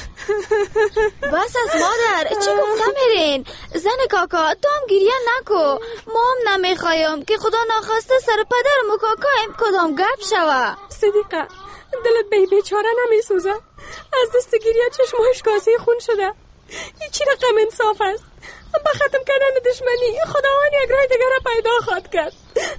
بس از مادر چی گفته میرین؟ زن کاکا تو هم گریه نکو. ما هم نمیخوایم که خدا ناخواسته سر پدرم و کاکایم کدام گپ شوه. صدیقه دلت به بیچاره نمیسوزه؟ از دست گریه چشمهاش کاسه خون شده. این چی رقم انصاف است؟ با ختم کردن دشمنی خداوند یک راه دیگر را پیدا خواهد کرد.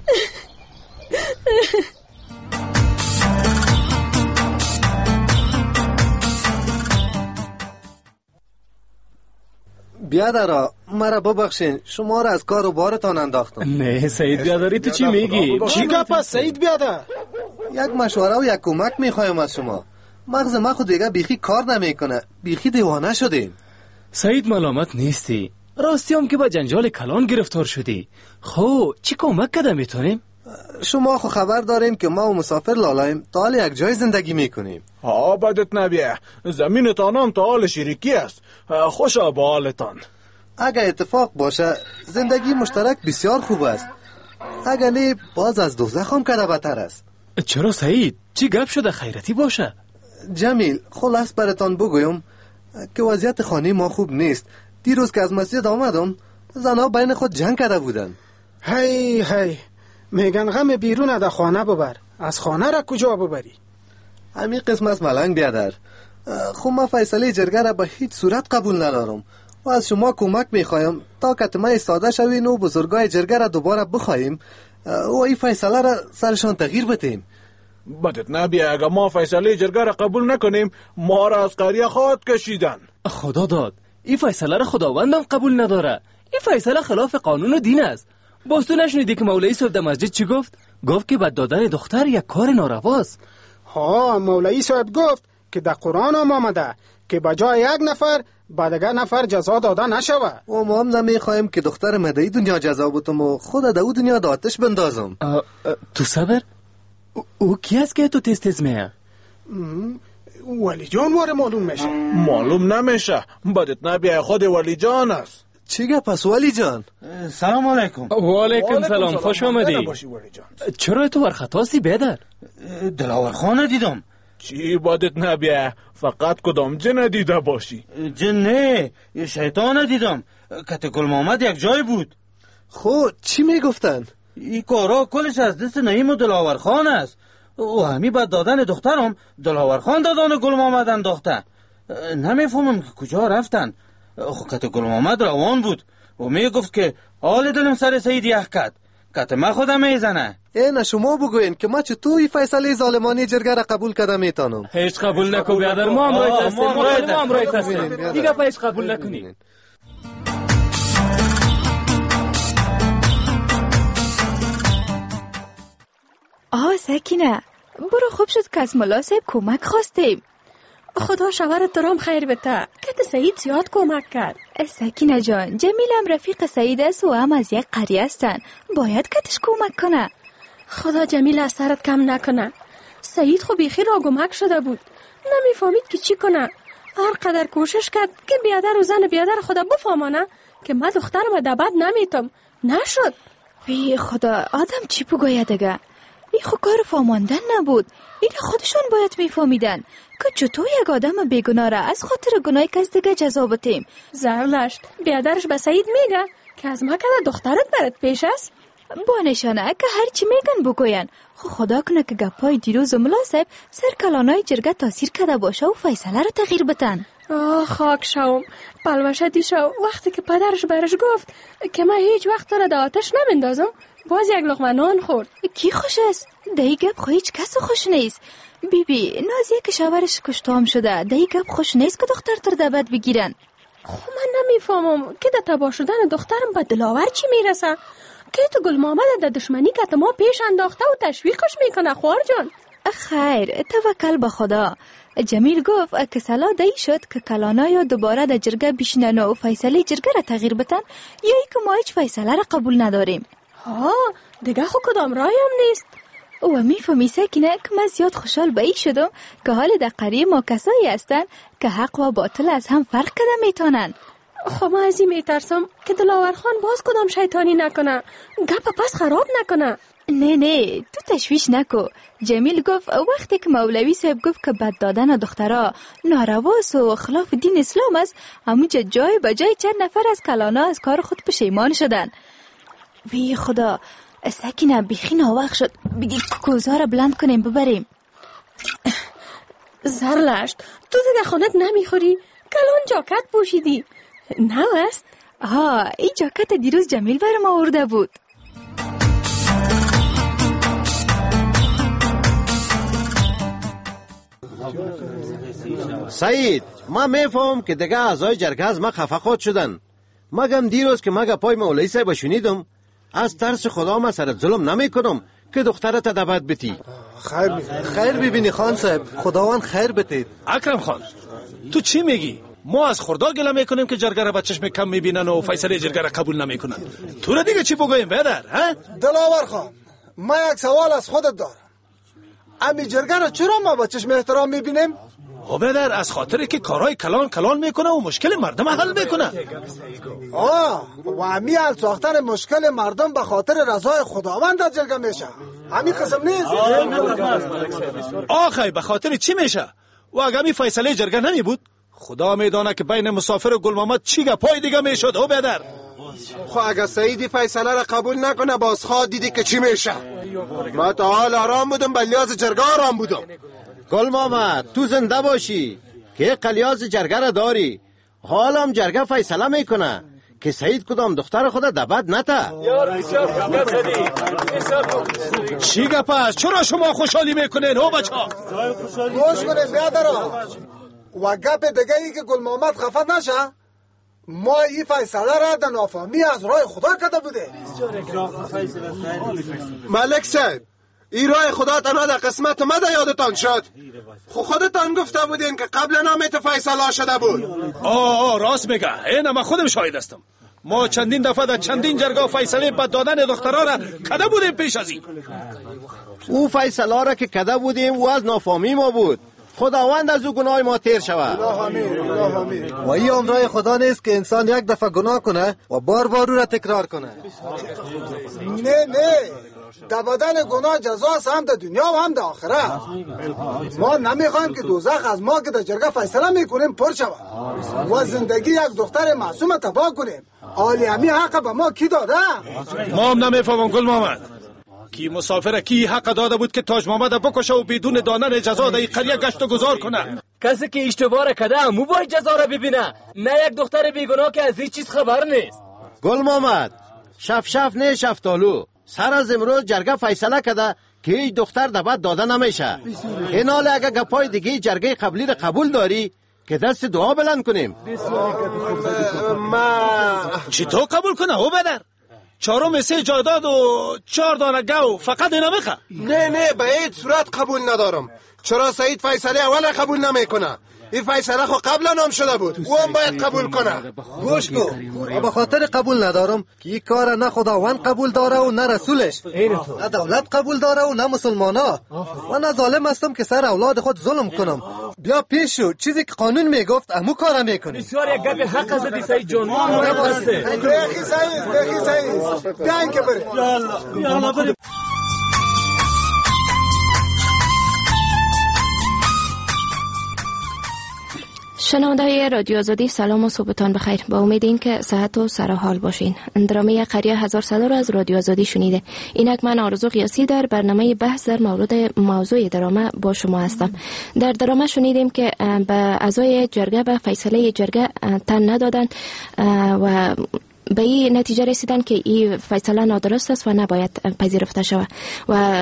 بیادرا مرا ببخشین شما را از کار و بارتان انداختم. نه سعید بیادری تو چی میگی؟ چی گپ است سعید بیادر؟ یک مشوره و یک کمک میخوایم از شما. مغز ما خود دیگه بیخی کار نمیکنه. بیخی دیوانه شدیم. سعید ملامت نیستی. راستی هم که با جنجال کلان گرفتار شدی. خو چی کمک کده میتونیم؟ شما خو خبر دارین که ما و مسافر لالایم تا حال یک جای زندگی میکنیم. ها بدت نبیه. زمینتان هم تا حال شریکی است. خوشا با حالتان. اگه اتفاق باشه زندگی مشترک بسیار خوب است. اگه نه باز از دوزخ هم کده بدتر است. چرا سعید؟ چی گپ شده خیرتی باشه؟ جمیل خلاص براتان بگویم که وضعیت خانه ما خوب نیست. دیروز که از مسجد آمدم زنها بین خود جنگ کرده بودن. هی میگن غم بیرون در خانه ببر. از خانه را کجا ببری؟ همین قسم از ملنگ بیادر. خب من فیصله جرگه را به هیچ صورت قبول ندارم و از شما کمک میخوایم تا کتمه ایستاده شوین و بزرگای جرگه را دوباره بخوایم و این فیصله را سرشان تغییر بدیم. بدت نبیه اگه ما فیصله جرگه را قبول نکنیم ما را از قریه خواهد کشیدن. خدا داد این فیصله را خداوندم قبول نداره. این فیصله خلاف قانون و دین است. باز تو نشنیدی که مولوی صاحب در مسجد چی گفت؟ گفت که بد دادن دختر یک کار نارواست. ها مولوی صاحب گفت که در قرآن هم آمده که بجای یک نفر با دیگر نفر جزا داده نشوه. و ما هم نمیخوایم که دختر مدعی دنیا جزا بتم و خود در او دنیا د آتش بندازم. تو صبر؟ او کی است که تو تیز میه؟ ولی جان واره معلوم میشه. معلوم نمیشه. بدت نبیه خود ولی جان است. چی گپ است ولی جان؟ سلام علیکم. و علیکم سلام. خوش آمدی. چرا تو ورخطاسی بیادر؟ دلاور خانه دیدم. چی بدت نبیه؟ فقط کدام جن دیده باشی؟ جن نه شیطان دیدم. کت گل محمد یک جای بود. خود چی میگفتن؟ این کارا کلش از دست نعیم و دلاور خان است. و همی بعد دادن دخترم دلاور خان دادن گل محمد انداخته. نمیفهمم که کجا رفتن. کت گل محمد روان بود و میگفت که حال دلم سر سعید یخ کرد. کت ما خودم میزنه. اینه شما بگوین که ما چطور این فیصله ظالمانی جرگه را قبول کرده میتونم. هیچ قبول نکو بیادر. ما هم رایت هستیم. دیگه پیش قبول نکنی. سکینه برو خوب شد که از ملا صاحب کمک خواستیم. خدا شوهر ترام خیر بده که سعید زیاد کمک کرد. سکینه جان، جمیل هم رفیق سعید است و هم از یک قریه هستن، باید کتش کمک کنه. خدا جمیل از سرت کم نکنه. سعید خو بیخی را گمک شده بود، نمیفهمید که چی کنه. هر قدر کوشش کرد که بیادر و زن بیادر خدا بفهمانه که من دخترم دبد نمیتم، نشد. وی خدا، آدم چی بگوید دیگه؟ این خو کار فهماندن نبود، این خودشون باید میفهمیدن که چطور یک آدم بیگناه را از خاطر گناه کس دیگه جزا بدیم. زرلشت بیادرش به سعید میگه که از ما که دخترت برات پیش است. با نشانه که هرچی میگن بگوین. خدا کنه که گپای دیروز ملا صاحب سر کلانای جرگه تاثیر کرده باشه و فیصله رو تغییر بتن. خاک شوم، پلوشه دیشو وقتی که پدرش برش گفت که من هیچ وقت را در آتش نمیندازم، باز یک لقمه نان خورد. کی خوش است؟ دهی گپ خو هیچ کس خوش نیست. بیبی نازیه که شوهرش کشتام شده، دهی گپ خوش نیست که دختر تر دبد بگیرن. من نمیفهمم که در تباه شدن دخترم به دلاور چی میرسه که تو گل محمد در دشمنی که ما پیش انداخته و تشویقش میکنه. خوار جان خیر، توکل به خدا. جمیل گفت که صلاح دی شد که کلانا یا دوباره در جرگه بشینن و فیصله جرگه را تغییر بتن یا ای که ما هیچ فیصله را قبول نداریم. دیگه خو کدام رایم نیست. و میفهمی سکینه که من زیاد خوشحال به ای شدم که حال در قریه ما کسایی هستن که حق و باطل از هم فرق کده میتونن. خب من از این میترسم که دلاور خان باز کدام شیطانی نکنه، گپ پس خراب نکنه. نه تو تشویش نکو. جمیل گفت وقتی که مولوی صاحب گفت که بد دادن دخترها نارواست و خلاف دین اسلام است، همونجا جای به جای چند نفر از کلانا از کار خود پشیمان شدن. وی خدا، سکینه بیخی ناوقت شد، بگی کوزها را بلند کنیم ببریم. زرلشت تو دیگه خونت نمیخوری؟ کلان جاکت پوشیدی نه است؟ این جاکت دیروز جمیل برام آورده بود. سعید، ما میفهم که دیگه اعضای جرگه از ما خفه خود شدن، مگم دیروز که مگه پای مولوی صاحب شنیدم از ترس خدا ما سرت ظلم نمی کنم که دخترت دبد بتی. خیر ببینی خان صاحب، خداوند خیر بتید. اکرم خان تو چی میگی؟ ما از خدا گله میکنیم که جرگه را با چشم کم میبینن و فیصله جرگه را قبول نمیکنن. تو را دیگه چی بگویم بدر؟ دلاور خان، ما یک سوال از خودت دارم. امی جرگه را چرا ما با چشم احترام میبینیم؟ بدر از خاطر که کارهای کلان میکنه و مشکل مردم حل میکنه. و امی حل ساختن مشکل مردم به خاطر رضای خداوند در جرگه میشه، همین قسم نیست؟ آخی به خاطر چی میشه؟ و اگه می فیصله جرگه نمی بود خدا میدانه که بین مسافر و گل محمد چی گپای دیگه میشد. او بدر خو اگه سعیدی فیصله را قبول نکنه باز خواه دیدی که چی میشه. ما تا حال آرام بودم، بلیاز جرگه آرام بودم. گل محمد تو زنده باشی که قلیاز جرگه را داری. حالم جرگه فیصله میکنه که سعید کدام دختر خود دبد نته. چی گپ است؟ چرا شما خوشحالی میکنین او بچا؟ گوش کنید بیادرها، و گپ دیگه ای که گل محمد خفه نشه، ما این فیصله را در نافهمی از راه خدا کده بوده. ملک صاحب، این راه خدا تنها در قسمت ما در یادتان شد. خودتان گفته بودین که قبل نامیت فیصله شده بود. راست میگه، این ما خودم شاهد هستم. ما چندین دفعه در چندین جرگه فیصله بد دادن دخترها را کده بودیم پیش از این. او فیصله را که کده بودیم و از نافهمی ما بود. خداوند از او گناه ما تیر شود. و این امرای خدا نیست که انسان یک دفعه گناه کنه و بار بار او را تکرار کنه. نه در بدن گناه جزاست، هم در دنیا و هم در آخرت. ما نمیخوایم که دوزخ از ما که در جرگه فیصله میکنیم پر شود و زندگی یک دختر معصوم تباه کنیم. آلی همی حق به ما کی داده؟ ما هم نمیفهمم گل محمد. کی مسافر کی حق داده بود که تاج محمد بکشه و بدون دانن جزا در این قریه گشت و گذار کنه؟ کسی که اشتباه کرده همو باید جزا را ببینه، نه یک دختر بیگناه که از این چیز خبر نیست. گل محمد، شف نه شفتالو، سر از امروز جرگه فیصله کرده که هیچ دختر دبد داده نمیشه. این حال اگه گپای دیگه جرگه قبلی را قبول داری که دست دعا بلند کنیم. چی تو قبول کنه او بدر؟ 4 3 جایداد و 4 دانه گو فقط اینا میخواه؟ نه به هیچ صورت قبول ندارم. چرا سعید فیصله اول قبول نمیکنه؟ این فیصله خو قبلا نام شده بود، او هم باید قبول کنه. گوش کو، به خاطر قبول ندارم که این کار نه خداوند قبول داره و نه رسولش، نه دولت قبول داره و نه مسلمانا، و نه ظالم هستم که سر اولاد خود ظلم کنم. بیا پیش شو، چیزی که قانون میگفت امو کار میکنی. بسیار یک گپ حق زدی سعید جان. بخی سعید بیاین که بریم. یا الله بریم. شنونده رادیو آزادی، سلام و صبحتان بخیر. با امید این که صحت و سر حال باشین. درامه قریه هزار صدا را از رادیو آزادی شنیده. اینک من آرزو قیاسی در برنامه بحث در مورد موضوع درامه با شما هستم. در درامه شنیدیم که به اعضای جرگه به فیصله جرگه تن ندادن و به این نتیجه رسیدن که این فیصله نادرست است و نباید پذیرفته شود و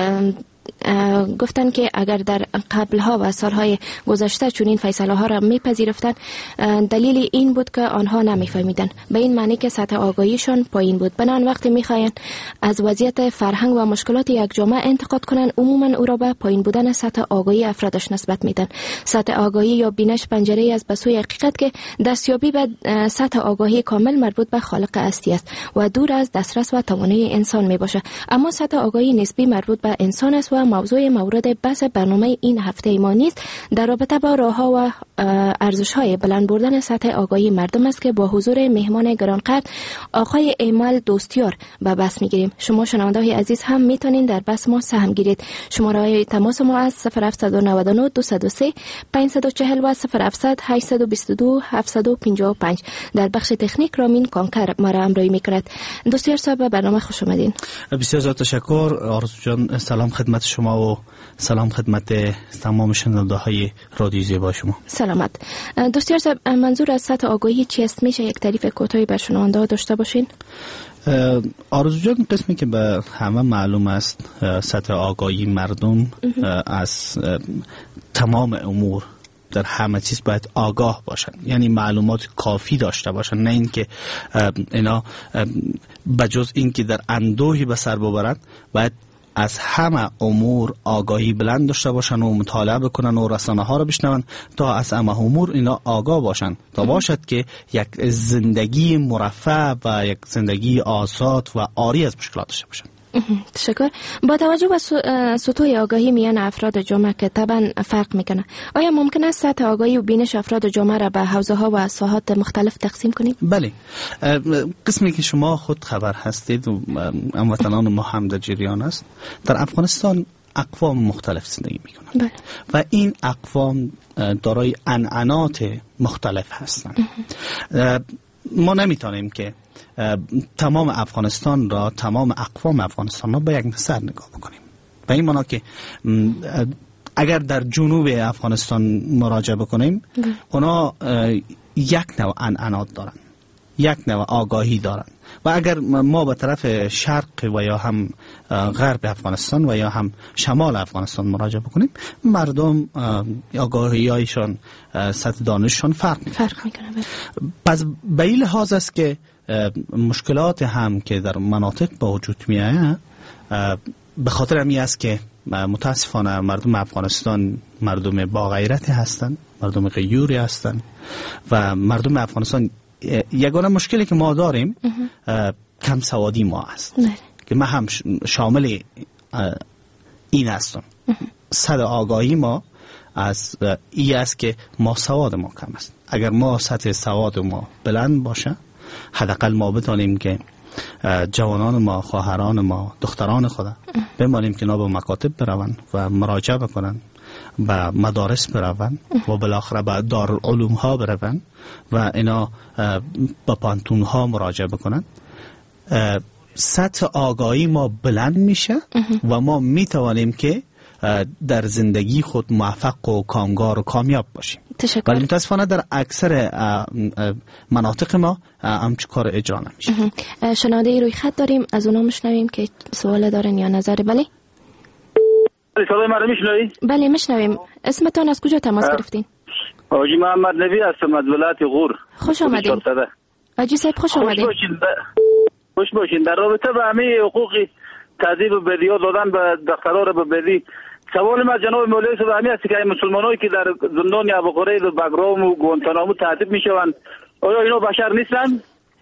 گفتن که اگر در قبلها و سالهای گذشته چنین فیصله ها را میپذیرفتند، دلیل این بود که آنها نمیفهمیدن، به این معنی که سطح آگاهیشان پایین بود. بنان وقتی میخواین از وضعیت فرهنگ و مشکلات یک جامعه انتقاد کنن، عموما او را به پایین بودن سطح آگاهی افرادش نسبت میدن. سطح آگاهی یا بینش پنجره از به سوی حقیقت که دستیابی به سطح آگاهی کامل مربوط به خالق اصلی است و دور از دسترس و توانایی انسان میباشه. اما سطح آگاهی نسبی مربوط به انسان است و موضوع مورد بحث برنامه این هفته ما نیست. در رابطه با راه‌ها و ارزش‌های بلند بردن سطح آگاهی مردم است که با حضور مهمان گرانقدر آقای ایمال دوستیار به بحث می‌گیریم. شما شنونده‌های عزیز هم میتونین در بحث ما سهم گیرید. شماره تماس ما از 0799 203 540 و 0700 822 755. در بخش تکنیک رامین کانکر ما را همراهی می‌کند. دوستیار صاحب به برنامه خوش آمدین. بسیار زیاد تشکر. آرزو جان، سلام خدمت شما و سلام خدمت تمام شنونده های رادیو زیبا شما. سلامت. دوستیار صاحب، منظور از سطح آگاهی چیست؟ میشه یک تعریف کوتاهی بر شنونده ها داشته باشین؟ آرزو جان، قسمی که به همه معلوم است، سطح آگاهی مردم از تمام امور در همه چیز باید آگاه باشن، یعنی معلومات کافی داشته باشن، نه اینکه اینا بجز اینکه در اندوهی به سر ببرند، باید از همه امور آگاهی بلند داشته باشن و مطالعه بکنن و رسانه ها رو بشنون تا از همه امور اینا آگاه باشن، تا باشد که یک زندگی مرفه و یک زندگی آزاد و عاری از مشکلات داشته باشن. تشکر. با توجه به سطوح آگاهی میان افراد جامعه که طبعا فرق میکنه، آیا ممکن است سطح آگاهی و بینش افراد جامعه را به حوزه ها و ساحات مختلف تقسیم کنیم؟ بله. قسمی که شما خود خبر هستید و هموطنان ما هم در جریان است، در افغانستان اقوام مختلف زندگی میکنند. بله. و این اقوام دارای عنعنات مختلف هستند. ما نمیتونیم که تمام افغانستان را، تمام اقوام افغانستان را به یک نظر نگاه بکنیم. به این معنی که اگر در جنوب افغانستان مراجعه بکنیم، اونا یک نوع عنعنات دارن، یک نوع آگاهی دارن، و اگر ما به طرف شرق و یا هم غرب افغانستان و یا هم شمال افغانستان مراجعه بکنیم، مردم آگاهی‌هایشان، سطح دانششان فرق میکنه. پس به این لحاظ است که مشکلات هم که در مناطق با وجود میآید، به خاطر همی است که متاسفانه مردم افغانستان مردم با غیرت هستند، مردم غیوری هستند و مردم افغانستان یگانه مشکلی که ما داریم کم سوادی ما است که من هم شامل این هستم. سطح آگاهی ما از این است که ما سواد ما کم است. اگر ما سطح سواد ما بلند باشه، حداقل ما بتانیم که جوانان ما، خواهران ما، دختران خدا بمانیم که به مکاتب بروند و مراجعه بکنند، به مدارس بروند و بالاخره به دارالعلوم ها بروند و اینا به پانتون ها مراجعه بکنند، سطح آگاهی ما بلند میشه و ما میتوانیم که در زندگی خود موفق و کامگار و کامیاب باشیم. ولی متاسفانه در اکثر مناطق ما همچه کار اجرا نمیشه. شنونده روی خط داریم، از اونا میشنویم که سوال دارن یا نظری. بله صدای من رو میشنوی؟ بله میشنویم. اسمتون از کجا تماس گرفتین؟ حاجی محمد نبی هستم از ولایت غور. خوش آمدین حاجی صاحب، خوش آمدین. خوش باشین. در رابطه با همه حقوق تهذیب و بدیات دادن به دخترها رو به بدی، سوال ما جناب مولوی صاحب همین است که مسلمانایی که در زندان ابو غریب و بگرام و گوانتانامو تعذیب میشوند آیا اینا بشر نیستن؟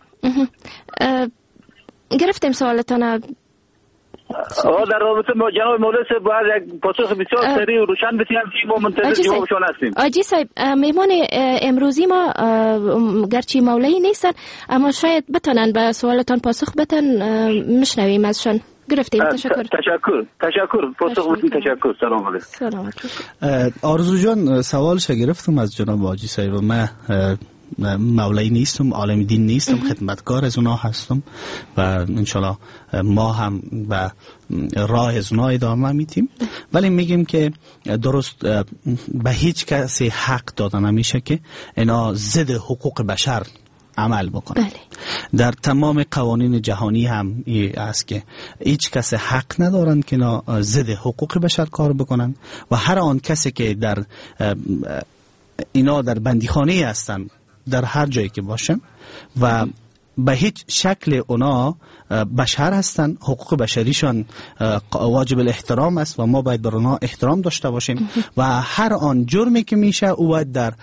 گرفتیم سوالتان. در رابطه با جناب مولوی صاحب باید یک پاسخ بسیار سریع و روشن بدیم که ما منتظر جوابشان هستیم. آجی صاحب، مهمان امروزی ما گرچه مولوی نیستن اما شاید بتونن به سوالتان پاسخ بدن. مشنویم ازشان. گرفتیم. تشکر پاسخ بدیم. تشکر. سلام علیکم. آرزو جان سوالش گرفتم از جناب حاجی صاحب. من مولوی نیستم، عالم دین نیستم، خدمتکار از اونا هستم و انشالله ما هم به راه از اونا ادامه میتیم، ولی میگیم که درست به هیچ کسی حق داده نمیشه که اینا ضد حقوق بشر عمل بکنه. در تمام قوانین جهانی هم است که هیچ کسی حق ندارن که اینا ضد حقوق بشر کار بکنن و هر آن کسی که در اینا در بندیخانه هستن در هر جایی که باشن و به هیچ شکل اونا بشر هستن، حقوق بشریشان واجب الاحترام است و ما باید بر اونا احترام داشته باشیم و هر آن جرمی که میشه او باید در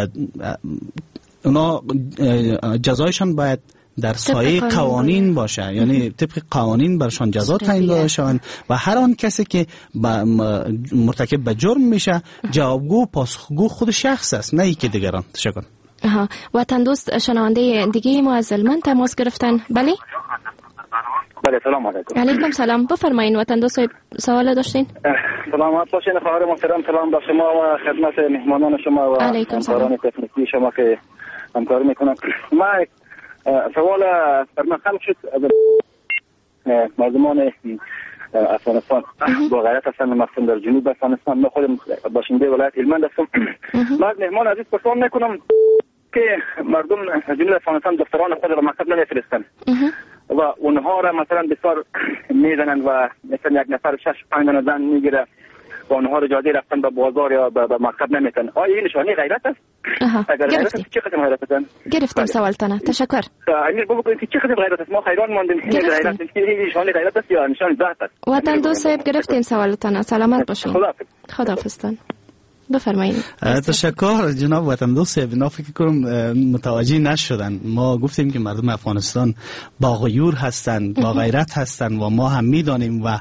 اونا جزایشان باید در سایه قوانین باشه، یعنی طبق قوانین برشان جزا تعیین داده شوند و هر آن کسی که مرتکب به جرم میشه جوابگو پاسخگو خود شخص است، نه ای که دیگران. تشکر. وطن دوست شنونده دیگه ما از المان تماس گرفتن. بله سلام علیکم. علیکم سلام. بفرمایید وطن دوست سوال داشتین؟ سلامت باشین خواهر محترم. سلام به شما و خدمت مهمانان شما و همکاران تکنیکی شما که همکاری میکنن. ما سوال فرمان خلق شد از مردمان افغانستان با غیرت هستن، مخصوصا در جنوب افغانستان. من خودم باشنده ولایت هلمند هستم. من مهمان عزیز پرسان میکنم که مردم جنوب افغانستان دختران خود را مکتب نمیفرستن و اونها را مثلا بسیار میزنن و مثلا یک نفر 6-5 زن میگیره و اونها را اجازه رفتن به بازار یا به مکتب نمیتن. آیا این نشانه غیرت است؟ اگر غیرت است چه قسم غیرت است؟ گرفتیم سوالتان. تشکر. امیر بگویید که چه قسم غیرت است؟ ما حیران ماندیم. این غیرت است نشانه غیرت است یا نشانه ذات است؟ وطن دوست صاحب گرفتیم سوالتان. سلامت باشین. خداحافظتان. بفرمایید. تشکر جناب وطن دوست. بنا فکر کنم متوجه نشدن. ما گفتیم که مردم افغانستان با غیور هستند، با غیرت هستند و ما هم میدانیم و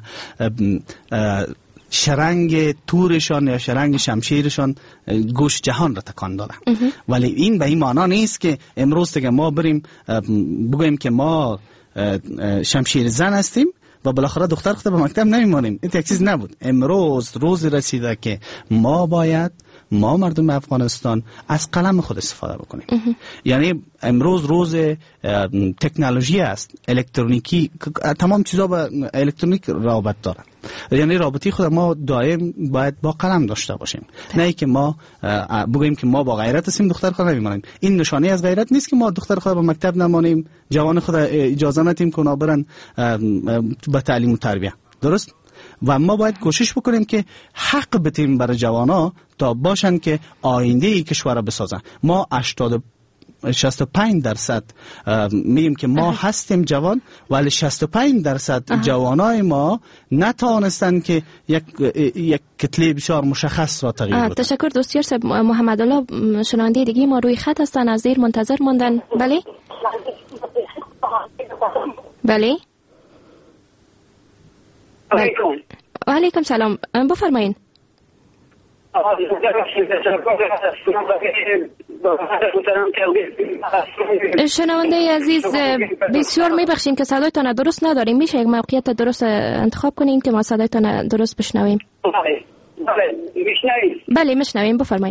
شرنگ تورشان یا شرنگ شمشیرشان گوش جهان را تکان داده. ولی این به این معنا نیست که امروز دیگه ما بریم بگوییم که ما شمشیر زن هستیم و بالاخره دختر خود به مکتب نمیمانیم. این یک چیز نبود. امروز روز رسیده که ما مردم افغانستان از قلم خود استفاده بکنیم. یعنی امروز روز تکنولوژی است، الکترونیکی، تمام چیزا با الکترونیک رابط دارن. یعنی رابطی خود ما دائم باید با قلم داشته باشیم، نه ای که ما بگوییم که ما با غیرت هستیم دختر خود نمیمانیم. این نشانه از غیرت نیست که ما دختر خود به مکتب نمانیم، جوان خود اجازه ندیم که اونا برن به تعلیم و تربیه. درست؟ و ما باید کوشش بکنیم که حق بدیم برای جوانا تا باشن که آینده ای کشور را بسازن. ما 65% میگیم که ما هستیم جوان، ولی 65% جوانای ما نتوانستن که یک کتله بسیار مشخص را تغییر بدن. تشکر دوستیار صاحب. محمد الله شنونده دیگه ما روی خط هستن، از دیر منتظر موندن. بله بله و علیکم سلام. بفرمایین. شنونده عزیز بسیار میبخشیم که صدایتان درست نداریم. میشه یک موقعیت درست انتخاب کنیم که ما صدایتان درست بشنویم؟ بله میشنویم. بفرمایین.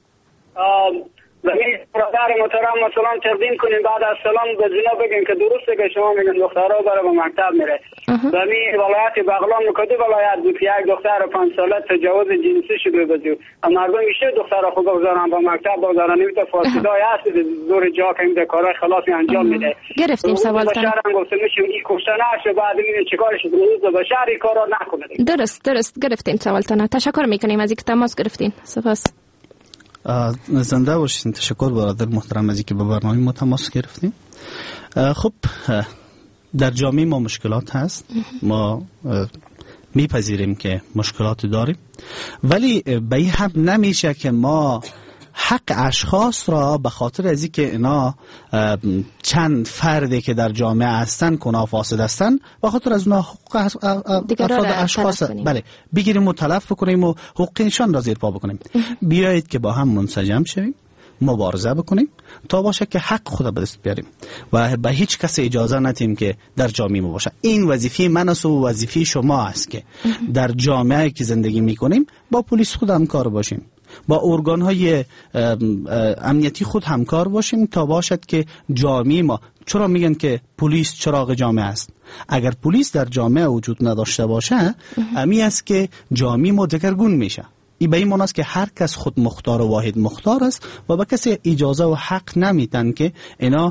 برادر محترم سلام تقدیم کنیم. بعد از سلام به زینا بگیم که درسته که شما میگن دخترها برای به مکتب میره. و می ولایت بغلان کدی ولایت بود که یک دختر 5 ساله تجاوز جنسی شده بود و مردم میشه دخترها خود بگذارن به مکتب بگذارن. نمیته فاسدای هست دور جا که این کارهای خلافی انجام میده. گرفتیم سوالتان. بشرم گفتم میشه این کشته نشه بعد میبینه چیکارش روز بشر این کارا نکنه. درست گرفتیم سوالتان. تشکر میکنیم از اینکه تماس گرفتین. سپاس. زنده باشین. تشکر برادر محترم از اینکه به برنامه ما تماس گرفتیم. خب در جامعه ما مشکلات هست. ما میپذیریم که مشکلات داریم، ولی به این هم نمیشه که ما حق اشخاص را به خاطر از اینکه اینا چند فردی که در جامعه هستن کنا فاسد هستن به خاطر از اونا حقوق افراد اشخاص بگیریم و تلف کنیم و حقوقشان را زیر پا بکنیم. بیایید که با هم منسجم شویم، مبارزه بکنیم تا باشه که حق خود به دست بیاریم و به هیچ کس اجازه ندیم که در جامعه ما باشه. این وظیفه من است و وظیفه شما است که در جامعه که زندگی میکنیم با پلیس خود همکار باشیم، با ارگان‌های امنیتی خود همکار باشیم تا باشد که جامعه ما، چرا میگن که پلیس چراغ جامعه است؟ اگر پلیس در جامعه وجود نداشته باشه امی است که جامعه ما دگرگون میشه. این به این معنی است که هر کس خود مختار و واحد مختار است و به کسی اجازه و حق نمیدن که اینا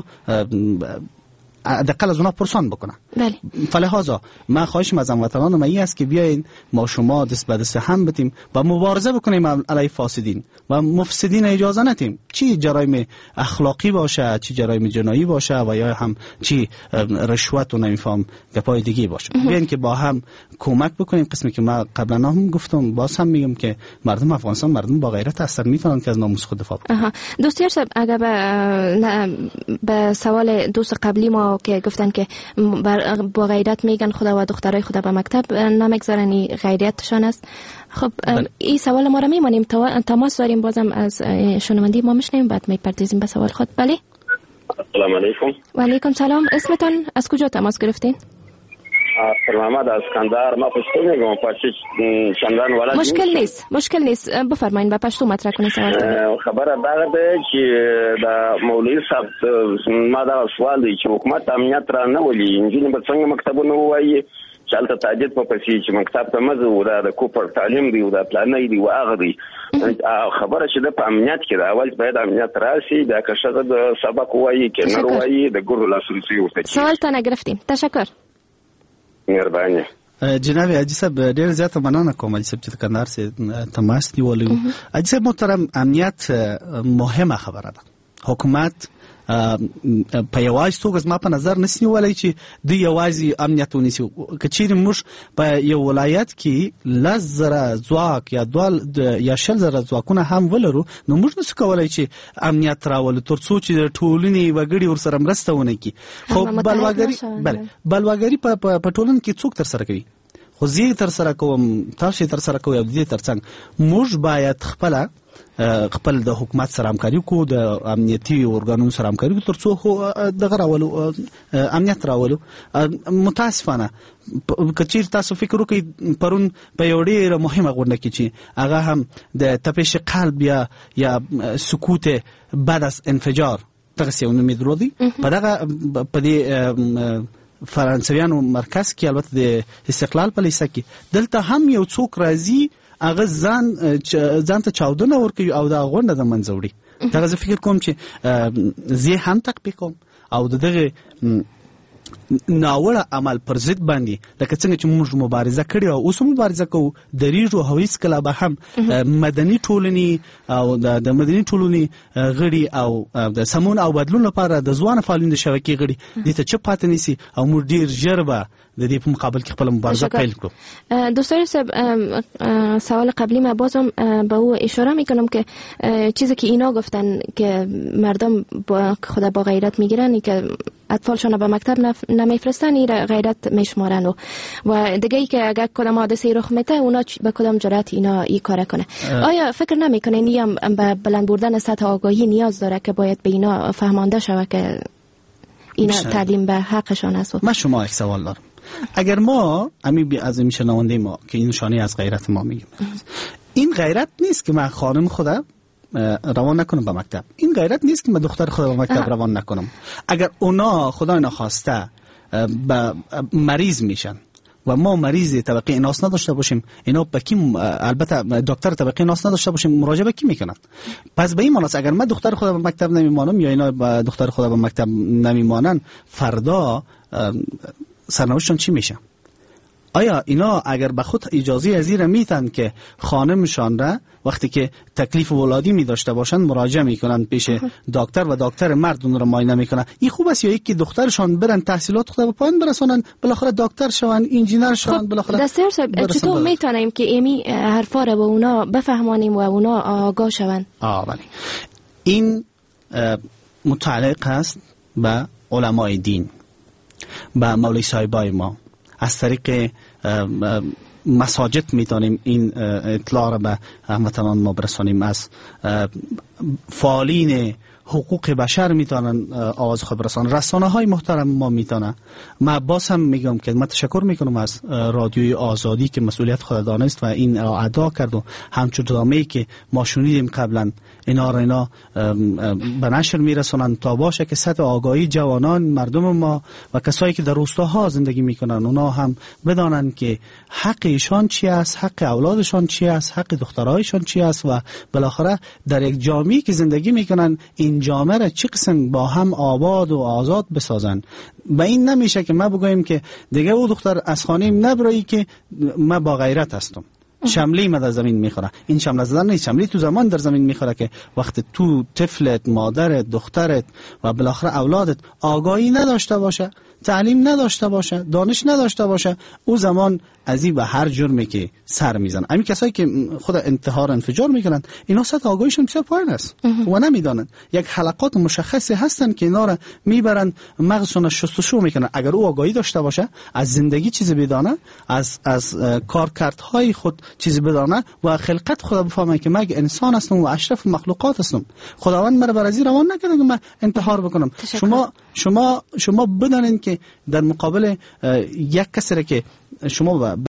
دقل از اونا پرسان بکنن. بله. فلهذا من خواهشم از هموطنان من است که بیاین ما شما دست به دست هم بدیم و مبارزه بکنیم علیه فاسدین و مفسدین اجازه ندیم، چی جرایم اخلاقی باشه، چی جرایم جنایی باشه و یا هم چی رشوت و نمیفهم گپای دیگه باشه. بیاین که با هم کمک بکنیم. قسمی که من قبلا هم گفتم باز هم میگم که مردم افغانستان مردم با غیرت هستن، میتونن که از ناموس خود دفاع بکنن. دوستیار صاحب، اگر به سوال دوست قبلی ما که گفتن که با غیرت میگن خدا و دخترای خدا به مکتب نمیگذارن، غیرتشان است. خب این سوال ما را میمانیم، تماس داریم بازم از شنوندی ما میشنیم، بعد میپردازیم به سوال خود. بله. السلام علیکم. و علیکم سلام. اسمتان از کجا تماس گرفتین؟ محمد از کندهار. ما پشتو میگم، چندان ولد مشکل نیست بفرمایید، با پشتو مطرح کنید سوال. خبر ده چې د مولوی صاحب ما دا سوال دی چې حکومت امنیت را نه ولي، انجینر به څنګه مکتبونه وایي چالت تاجد په پسې چې مکتب ته مزه ودا د کوپر تعلیم دی ودا پلانې دی واغه دی خبره چې د امنیت کې دا اول باید امنیت راشي، دا که شته د سبق وایي کې نه وایي د ګورو لاسرسي ورته. سوال ته نگرفتیم. تشکر. مهرباني. جناب حاجی صاحب ډیر زیاته مننه کوم چې د کندهار سره تماس نیولې. حاجی صاحب محترم، امنیت مهمه خبره ده. حکومت په یوازې توګه ما په نظر نسی ولای چې د یوازې امنیت ونیسي. کچېرې موږ په یو ولایت کې 10,000 ځواک یا 10,000 ځواکونه هم ولرو، نو موږ نسو کولای چې امنیت راولو ترڅو چې ټولنې وګړي ورسره مرسته ونه کړي. خو بلواګری په ټولنه کې څوک تر سره کوي؟ خو زه تر سره کوم، تاسو تر سره کوئ. او دې ترڅنګ موږ باید خپل د حکومت سره همکاري کو، د امنیتي ارګانونو سره همکاري کو ترڅو دغه راولو امنیت راولو. متاسفانه کچیر تاسو فکر وکړئ پرون په یو ډېره مهمه غونډه کې چې هغه هم د تپش قلب یا سکوت بعد از انفجار دغسې یو نوم یې درلودی په دې فرانسویانو مرکز کې، البته د استقلال په لیسه کې. دلته هم یو څوک راځي هغه ځان ته چاودنه ورکوي او دا غونډه د منځه وړي. دغه زه فکر کوم چې زه هم تطبیق کوم او دغه ناوړه عمل پر ضد باندې لکه څنګه چې موږ مبارزه کړې او اوس مبارزه کوو دریږو، او هیڅ کله به هم مدني ټولنې او د مدني ټولنې غړي او د سمون او بدلون لپاره د ځوان فعالین د شبکې غړي دې ته چپ پاتې نیسي او موږ ډیر ژر به د دې په مقابل کې خپل مبارزه پیل کړو. دوستان صاحب، سوال قبلی ما بازم به او اشاره میکنم که چیزی که اینا گفتن که مردم خدا با غیرت میگیرن، که اطفالشون به مکتب نمیفرستن، این غیرت میشمارن و دیگه ای که اگر کدام حادثه رخ میده اونا به کدام جرأت اینا این کار کنه. آیا فکر نمیکنین این به بلند بردن سطح آگاهی نیاز داره که باید به اینا فهمانده شود که اینا تعلیم به حقشان است؟ من شما یک سوال دارم. اگر ما از این شنونده ما که این نشانه از غیرت ما میگیم، این غیرت نیست که من خانم خدا روان نکنم به مکتب، این غیرت نیست که من دختر خدا به مکتب روان نکنم. اگر اونا خدا نخواسته مریض میشن و ما مریض طبقه ایناس نداشته باشیم، اینا به کی، البته دکتر طبقه ایناس نداشته باشیم، مراجعه به کی میکنن؟ پس به این معنی اگر من دختر خدا به مکتب نمیمانم یا اینا به دختر خدا به مکتب نمیمانن، فردا سرنوشتشون چی میشه؟ آیا اینا اگر به خود اجازه ازیر میتن که خانمشان را وقتی که تکلیف ولادی می داشته باشند مراجعه میکنن پیش دکتر و دکتر مرد اون رو معاینه میکنه؟ این خوب است یا یکی دخترشان برن تحصیلات خود به پایان برسونن بالاخره دکتر شون انجینر شون بالاخره؟ دستیار صاحب چطور میتونیم که ایمی حرفا رو به اونا بفهمانیم و اونا آگاه شون؟ بله، این متعلق است به علمای دین، به مولوی صاحبای ما. از طریق مساجد میتونیم این اطلاع را به هموطنان ما برسانیم. از فعالین حقوق بشر میتونن آواز خود برسانن، رسانه های محترم ما میتونن. من باز هم میگم که من تشکر میکنم از رادیوی آزادی که مسئولیت خود دانست و این ادا کرد و همچون درامه‌ای که ما شنیدیم قبلا اینا به نشر میرسونن تا باشه که سطح آگاهی جوانان مردم ما و کسایی که در روستاها زندگی میکنن اونا هم بدانن که حق ایشان چی است، حق اولادشان چی است، حق دخترایشان چی است و بالاخره در یک جامعه‌ای که زندگی میکنن این جامعه را چه قسم با هم آباد و آزاد بسازن. و این نمیشه که ما بگوییم که دیگه او دختر از خانه‌ام نبرایی که ما با غیرت هستم. شملی ما در زمین میخوره. این شمله زدن نیست، شملی تو زمان در زمین میخوره که وقت تو طفلت، مادرت، دخترت و بالاخره اولادت آگاهی نداشته باشه، تعلیم نداشته باشه، دانش نداشته باشه، او زمان ازی به هر جرمی که سر میزنن. همین کسایی که خود انتحار انفجار میکنن اینا سطح آگاهیشون بسیار پایین است و نمیدانن. یک حلقات مشخصی هستن که اینا را میبرن مغزشون شستشو میکنن. اگر او آگاهی داشته باشه، از زندگی چیزی بدانه، از کارکردهای خود چیزی بدانه و خلقت خود بفهمه که من انسان هستم و اشرف مخلوقات هستم. خداوند مرا بر ازی روان نکرده که من انتحار بکنم. شما بدانید که در مقابل یک کسی که شما